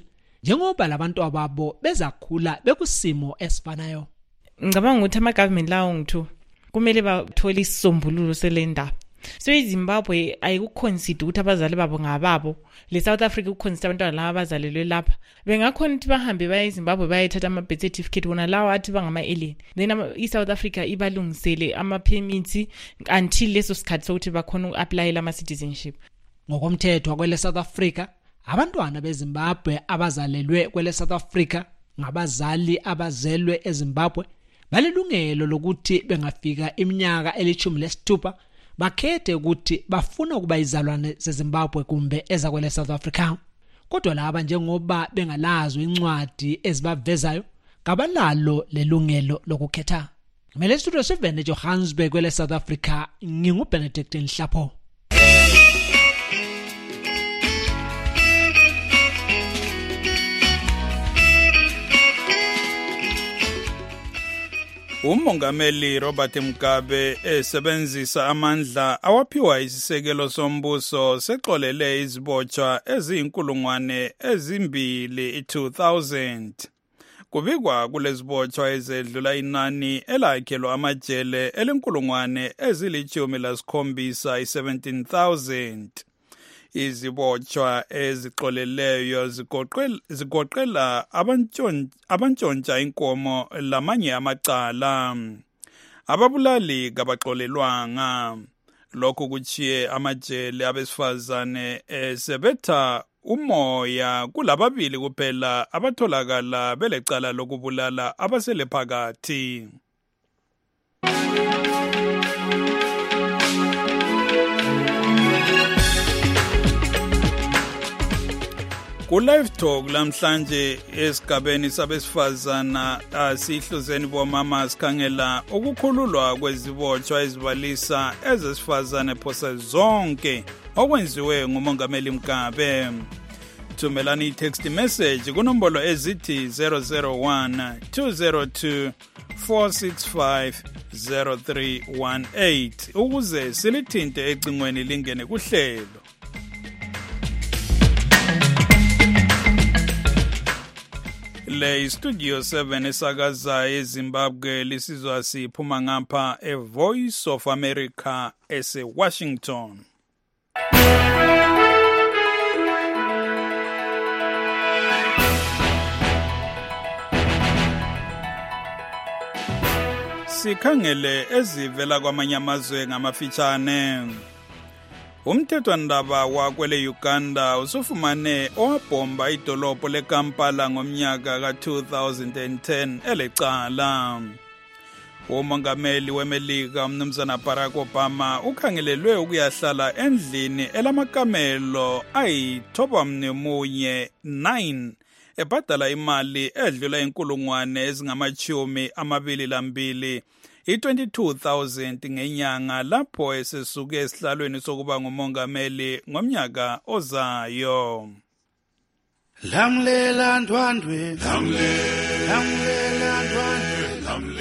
njengoba labantu ababo bezakhula bekusimo esifanayo. Ngicabanga ukuthi ama-government lawo ngithu kumele bathole isisombululo selendaba. So iZimbabwe ayikuconsider ukuthi abazali babo ngababo, le South Africa ukuconsider abantwana laba abazalelwe lapha. Bengakhona ukuthi bahambe baye eZimbabwe bayethatha ama birth certificate wona lawa athi bangama alien. Then iSouth Africa ibalungisele ama permits until leso sikhathi sokuthi bakhona ukuapply ama citizenship. Ngokomthetho kwele South Africa, abantwana beZimbabwe abazalelwe kwele South Africa ngabazali abazelwe eZimbabwe balelungelo lokuthi bengafika iminyaka elishumi lesithupha bakhethe ukuthi bafuna ukuba izalwane zeZimbabwe kumbe ezakwele South Africa. Kodwa laba njengoba bengalazwe incwadi ezibavezayo kabalalo lelungelo lokukhetha. Mele studio seven eJohannesburg kwele South Africa, nginguBenedict Nhlapho. Umongameli Robert Mugabe esebenzisa amandla awaphiwa isisekelo sombuso sexolele izibotshwa eziyinkulungwane ezimbili two thousand. Kubikwa kulezibotshwa ezedlula inani elakhelwa amajele elenkulungwane ezilithumi lasikhombisa seventeen thousand. Izibotshwa ezixoleleyo zigoqela abantshontsha inkomo lamanye amacala. Ababulali kabaxolelwanga. Lokhu kuchiye amajele abesifazane esebetha umoya kulababili kuphela abatholakala belecala lokubulala abasele phakathi. Ku-Live Talk lamhlanje esigabeni sabesifazana sihluzeni bomama sikhangela ukukhululwa kwezibotshwa ezibalisa ezesifazane phose zonke okwenziwe ngumongameli Mugabe. Thumelani i-text message kunombolo ezithi zero zero one two zero two four six five zero three one eight ukuze silithinte ecingweni lingene kuhlelo. Le studio seven esakaza eZimbabwe lisizwa siphuma ngapha e Voice of America ese Washington. Sikhangele ezivela kwamanye amazwe ngamafitshane. Umthethwandaba wakwele Uganda usufumane owabhomba idolobho leKampala ngomnyaka ka two thousand ten elecala. Umongameli weMelika umnumzana Barack Obama ukhangelelwe ukuyahlala endlini elamakamelo ayithobamunye nine ebhadala imali edlula inkulungwane ezingamachumi amabili lambili i twenty-two thousand ngenyanga lapho esesuke esihlalweni sokuba ngumongameli ngomnyaka ozayo. Lamlela ndwandwe lamlela ndwandwe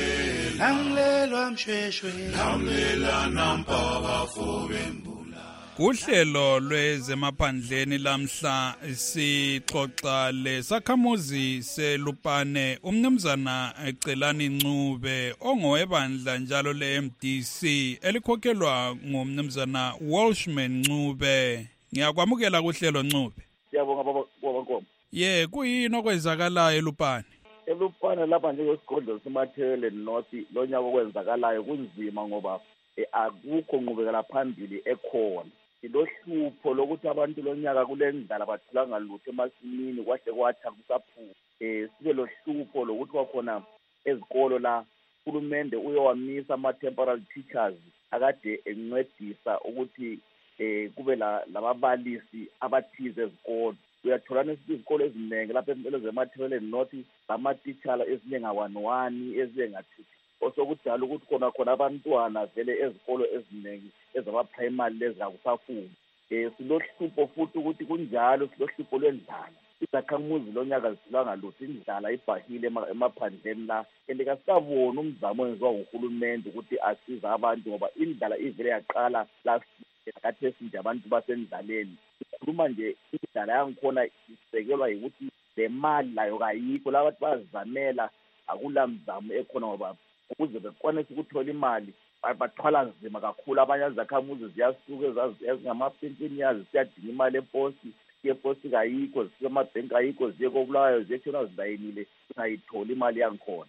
lamlela mshweshwe lamlela nampaba fobembu. Kuhlelo lwezemaphandleni lamhla sixoxa lesakhamuzi selupane umnumzana Celani Ncube ongowebandla njalo le-M D C elikhokhelwa ngumnumzana Walshman Ncube. Ngiyakwamukela kuhlelo Ncube. Siyabonga baba Nkomo. Ye kuyini okwenzakalayo elupane? Elupane lapha nje kwesigodlo semathele North lonyaka okwenzakalayo kunzima ngoba akukho nqubekela phambili ekhona. Ilohlupho lokuthi abantu lonyaka kule ndlala bathulanga lutho emasimini kwahle kwatha kusaphuma. Eh sibe lohlupho lokuthi kwakhona ezikolo la uhulumende uyowamisa ama temporary teachers akade encedisa ukuthi eh kube la lababalisi abathize ezikolo. Uyatholana izikolo eziningi lapha ezemathele North ama teacher ezinye nga one one ezinye nga two. Osokudala ukuthi khona khona abantwana vele ezikolo eziningi ezaba primary leza kusafunda. Eh silohlupho futhi ukuthi kunjalo silohlupho lwendlala. Izakhamuzi lonyaka zilanga lutho indlala ibhahile emaphandleni la elika sisabona umzamo wenziwa nguhulumende ukuthi asiza abantu ngoba indlala ivele yaqala last khathesi nje abantu basendlaleni. Sikhuluma nje indlala yangikhona sekelwa ukuthi le mali layo kayikho laba bazizamela akula mzamo ekhona ngoba ukuze bekwanise ukuthola imali bathwala nzima kakhulu abanye izakhamuzi ziyasuka ezingama-fifteen years ziyadinga imali eposti yeposti kayikho zifika amabhenki ayikho ziye kobulawayo ziyeshona zilayinile zingayitholi imali yangikhona.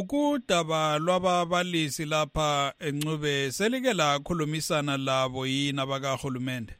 Ukudaba lwababalisi lapha eNcube selike lakhulumisana labo yini abakahulumende?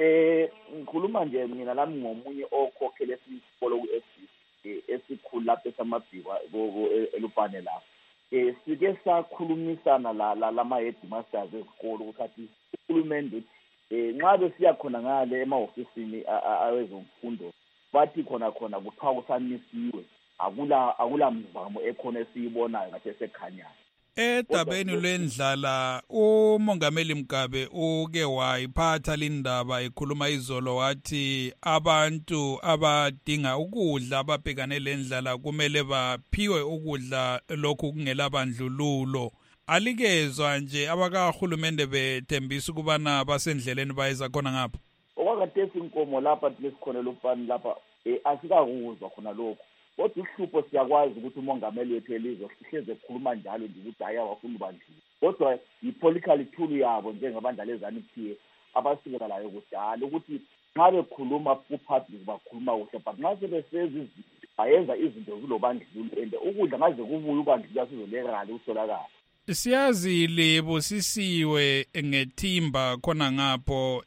Eh ngikhuluma nje mina lami ngomunye okhokhela isikolo ku-F D esikhulu lapha esamabhikwa elupane lapha. Eh sike sakhulumisana la lama headmasters esikolo ukuthi uhulumende eh nxa besiya khona ngale emahofisini awezomfundo bathi khona khona kuthiwa kusanisiwe akula akula mzamo ekhona esiyibonayo ngathi esekhanyayo. Edabeni lwendlala uMongameli Mgabe uke wayiphatha lindaba ekhuluma izolo wathi abantu abadinga ukudla ababhekane lendlala kumele baphiwe ukudla lokhu kungela bandlululo. Alikezwa nje abakahulumende bethembisa ukubana basendleleni bayeza khona ngapha. Okwakatesi inkomo lapha lesikhona lopani lapha asikakuzwa khona lokho. Kodwa uhlupho siyakwazi ukuthi umongameli wethu elizwe sihleze ekhuluma njalo nje ukuthi hayi abafuni ubandlululo. Kodwa yi-political tool yabo njengabandla leZANU-P F abasukela layo kudala ukuthi nxa bekhuluma ku-public bakhuluma kuhle but nxa sebeseza bayenza izinto kulobandlululo and ukudla ngaze kubuye ubandlululo sizolekala usolakala. Siyazi libusisiwe ngethimba khona ngapho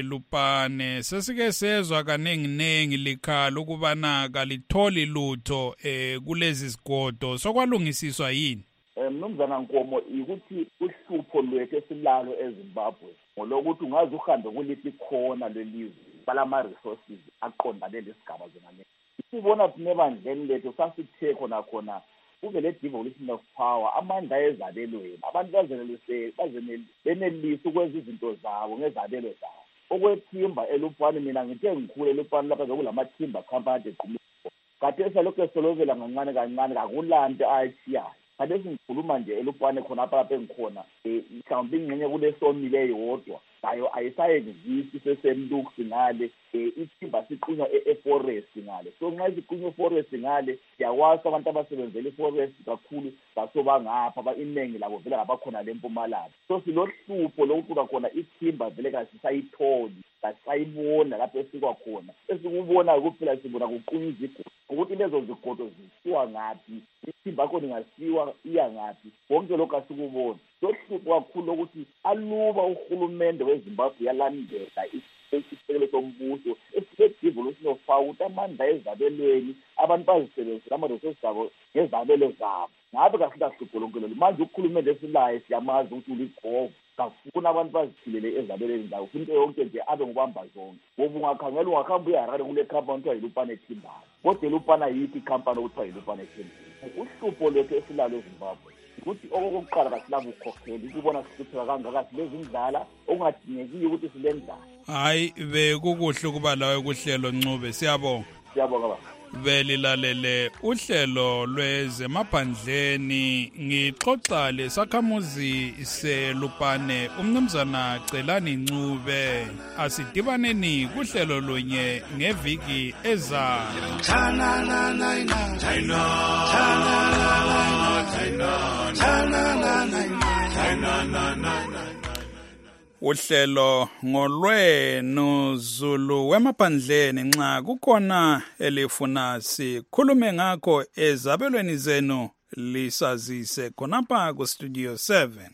eLupane sesike sezwa kaningi nengi likhala ukubana kalitholi lutho eh kulezi zigodo sokwalungisiswa yini? Mnumzana Nkomo ukuthi uhlupho lwethu esilalo eZimbabwe ngolokuthi ungaze uhambe kulithi khona lelizwe balama resources aqondane lesigaba zonale. Sibona kunebandleni lethu sasithe khona khona kuvele devolution of power amandla ezabelweni abantu bazenelise bazenelise ukwenza izinto zabo ngezabelo zabo okwethimba eLupane mina ngithe ngikhule eLupane lapha kulamathimba company eqhumile kade esalokho esolozela ngancane kancane akulanto ayithiyayo kade singikhuluma nje eLupane khona lapha engikhona mhlawumbe ingxenye kule somile eyodwa nayo ayisayexist sesemlux ngale ithimba siqunywa eforest ngale so nxa siqunywa eforest ngale siyakwazi abantu abasebenzela iforest kakhulu basoba ngapha ba inengi labo vele ngabakhona leMpumalanga so silohlupho lokuthi khona ithimba vele kasisayitholi kasayibona lapho esikwa khona esikubona kuphela sibona kuqunywa izigodo ukuthi lezo zigodo zisiwa ngaphi ithimba khona ingasiwa iya ngaphi konke lokho asikubona sohlupho kakhulu ukuthi aluba uhulumende weZimbabwe yalandela isisekelo sombuso esidevolution of power ukuthi amandla ezabelweni abantu bazisebenzisa ama-resources abo ngezabelo zabo ngabe kafika hlupho lonke lelo manje uhulumende esilayo siyamazi ukuthi uligogo kafuna abantu baziphilele ezabelweni zawo into yonke nje abe ngubamba zonke ngoba ungakhangela ungahamba uyaharare kule company kuthiwa yiLupane Timber kodwa iLupane yithi company okuthiwa yiLupane Timber. Uhlupho lwethu esilalo eZimbabwe ukuthi okokuqala kasilabo ukhokheli ukubona sihlupheka kangaka silezi ndlala okungadingekiyo ukuthi silendlala. Hayi bekukuhle ukuba lawe kuhlelo Ncube siyabonga. Siyabonga baba. Belilalele uhlelo lwezemaphandleni ngixoxa lesakhamuzi seLupane umnumzana Celani Ncube asidibaneni kuhlelo lunye ngeviki ezayo. Uhlelo ngolwenu Zulu wemaphandleni nxa kukhona elifuna sikhulume ngakho ezabelweni zenu lisazise khonapha ku studio seven.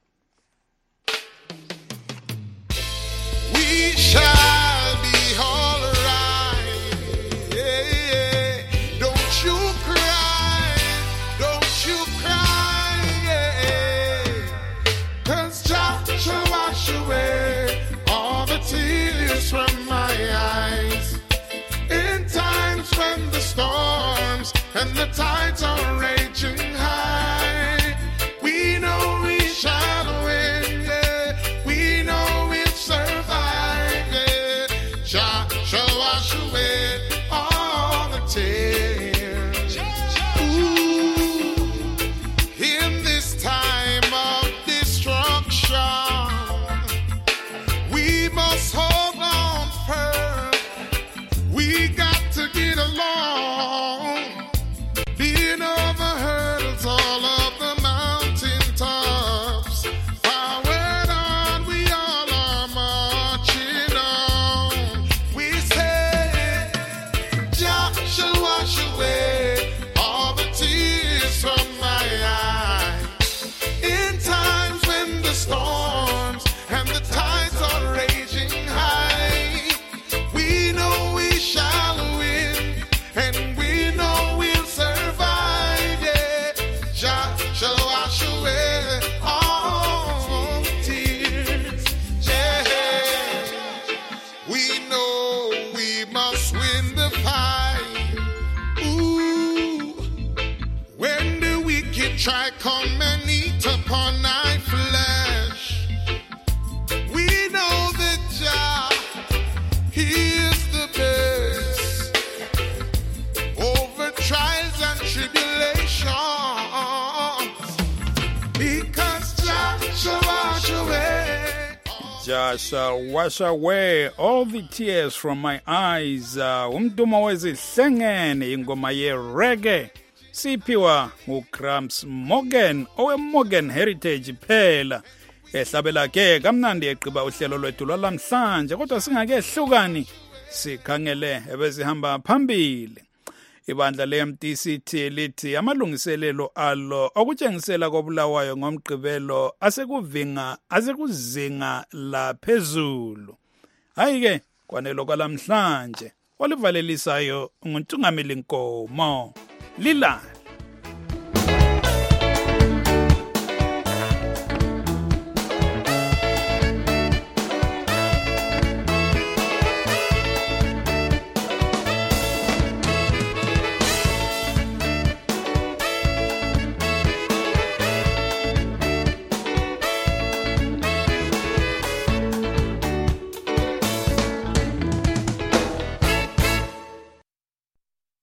We shall be all right. Yeah, yeah. Don't you cry. Don't you cry. Yeah. 'Cause Jah shall wash away all the tears from my eyes. In times when the storms and the tides are raging high, we know we shall win, yeah. We know we'll survive, yeah. Jah shall wash away all the tears. Ooh, in this time of destruction, we must hold on firm. We got to give try come and eat upon thy flesh. We know that Jah, he is the best over trials and tribulations, because Jah shall wash away. Jah shall wash away all the tears from my eyes. Uh, umdumo wezihlengene ingoma ye-reggae siphiwa nguGramps Morgan owe Morgan Heritage phela. Ehlabela ke kamnandi eqiba uhlelo lwethu lwalamhlanje, kodwa singake hlukani sikhangele ebezihamba phambili. Ibandla le-M D C T lithi amalungiselelo alo okutshengisela kobulawayo ngomgqibelo asekuvinga asekuzinga laphezulu. Hayi ke kwanelo kwalamhlanje olivalelisayo nguNtungameli Nkomo Lila.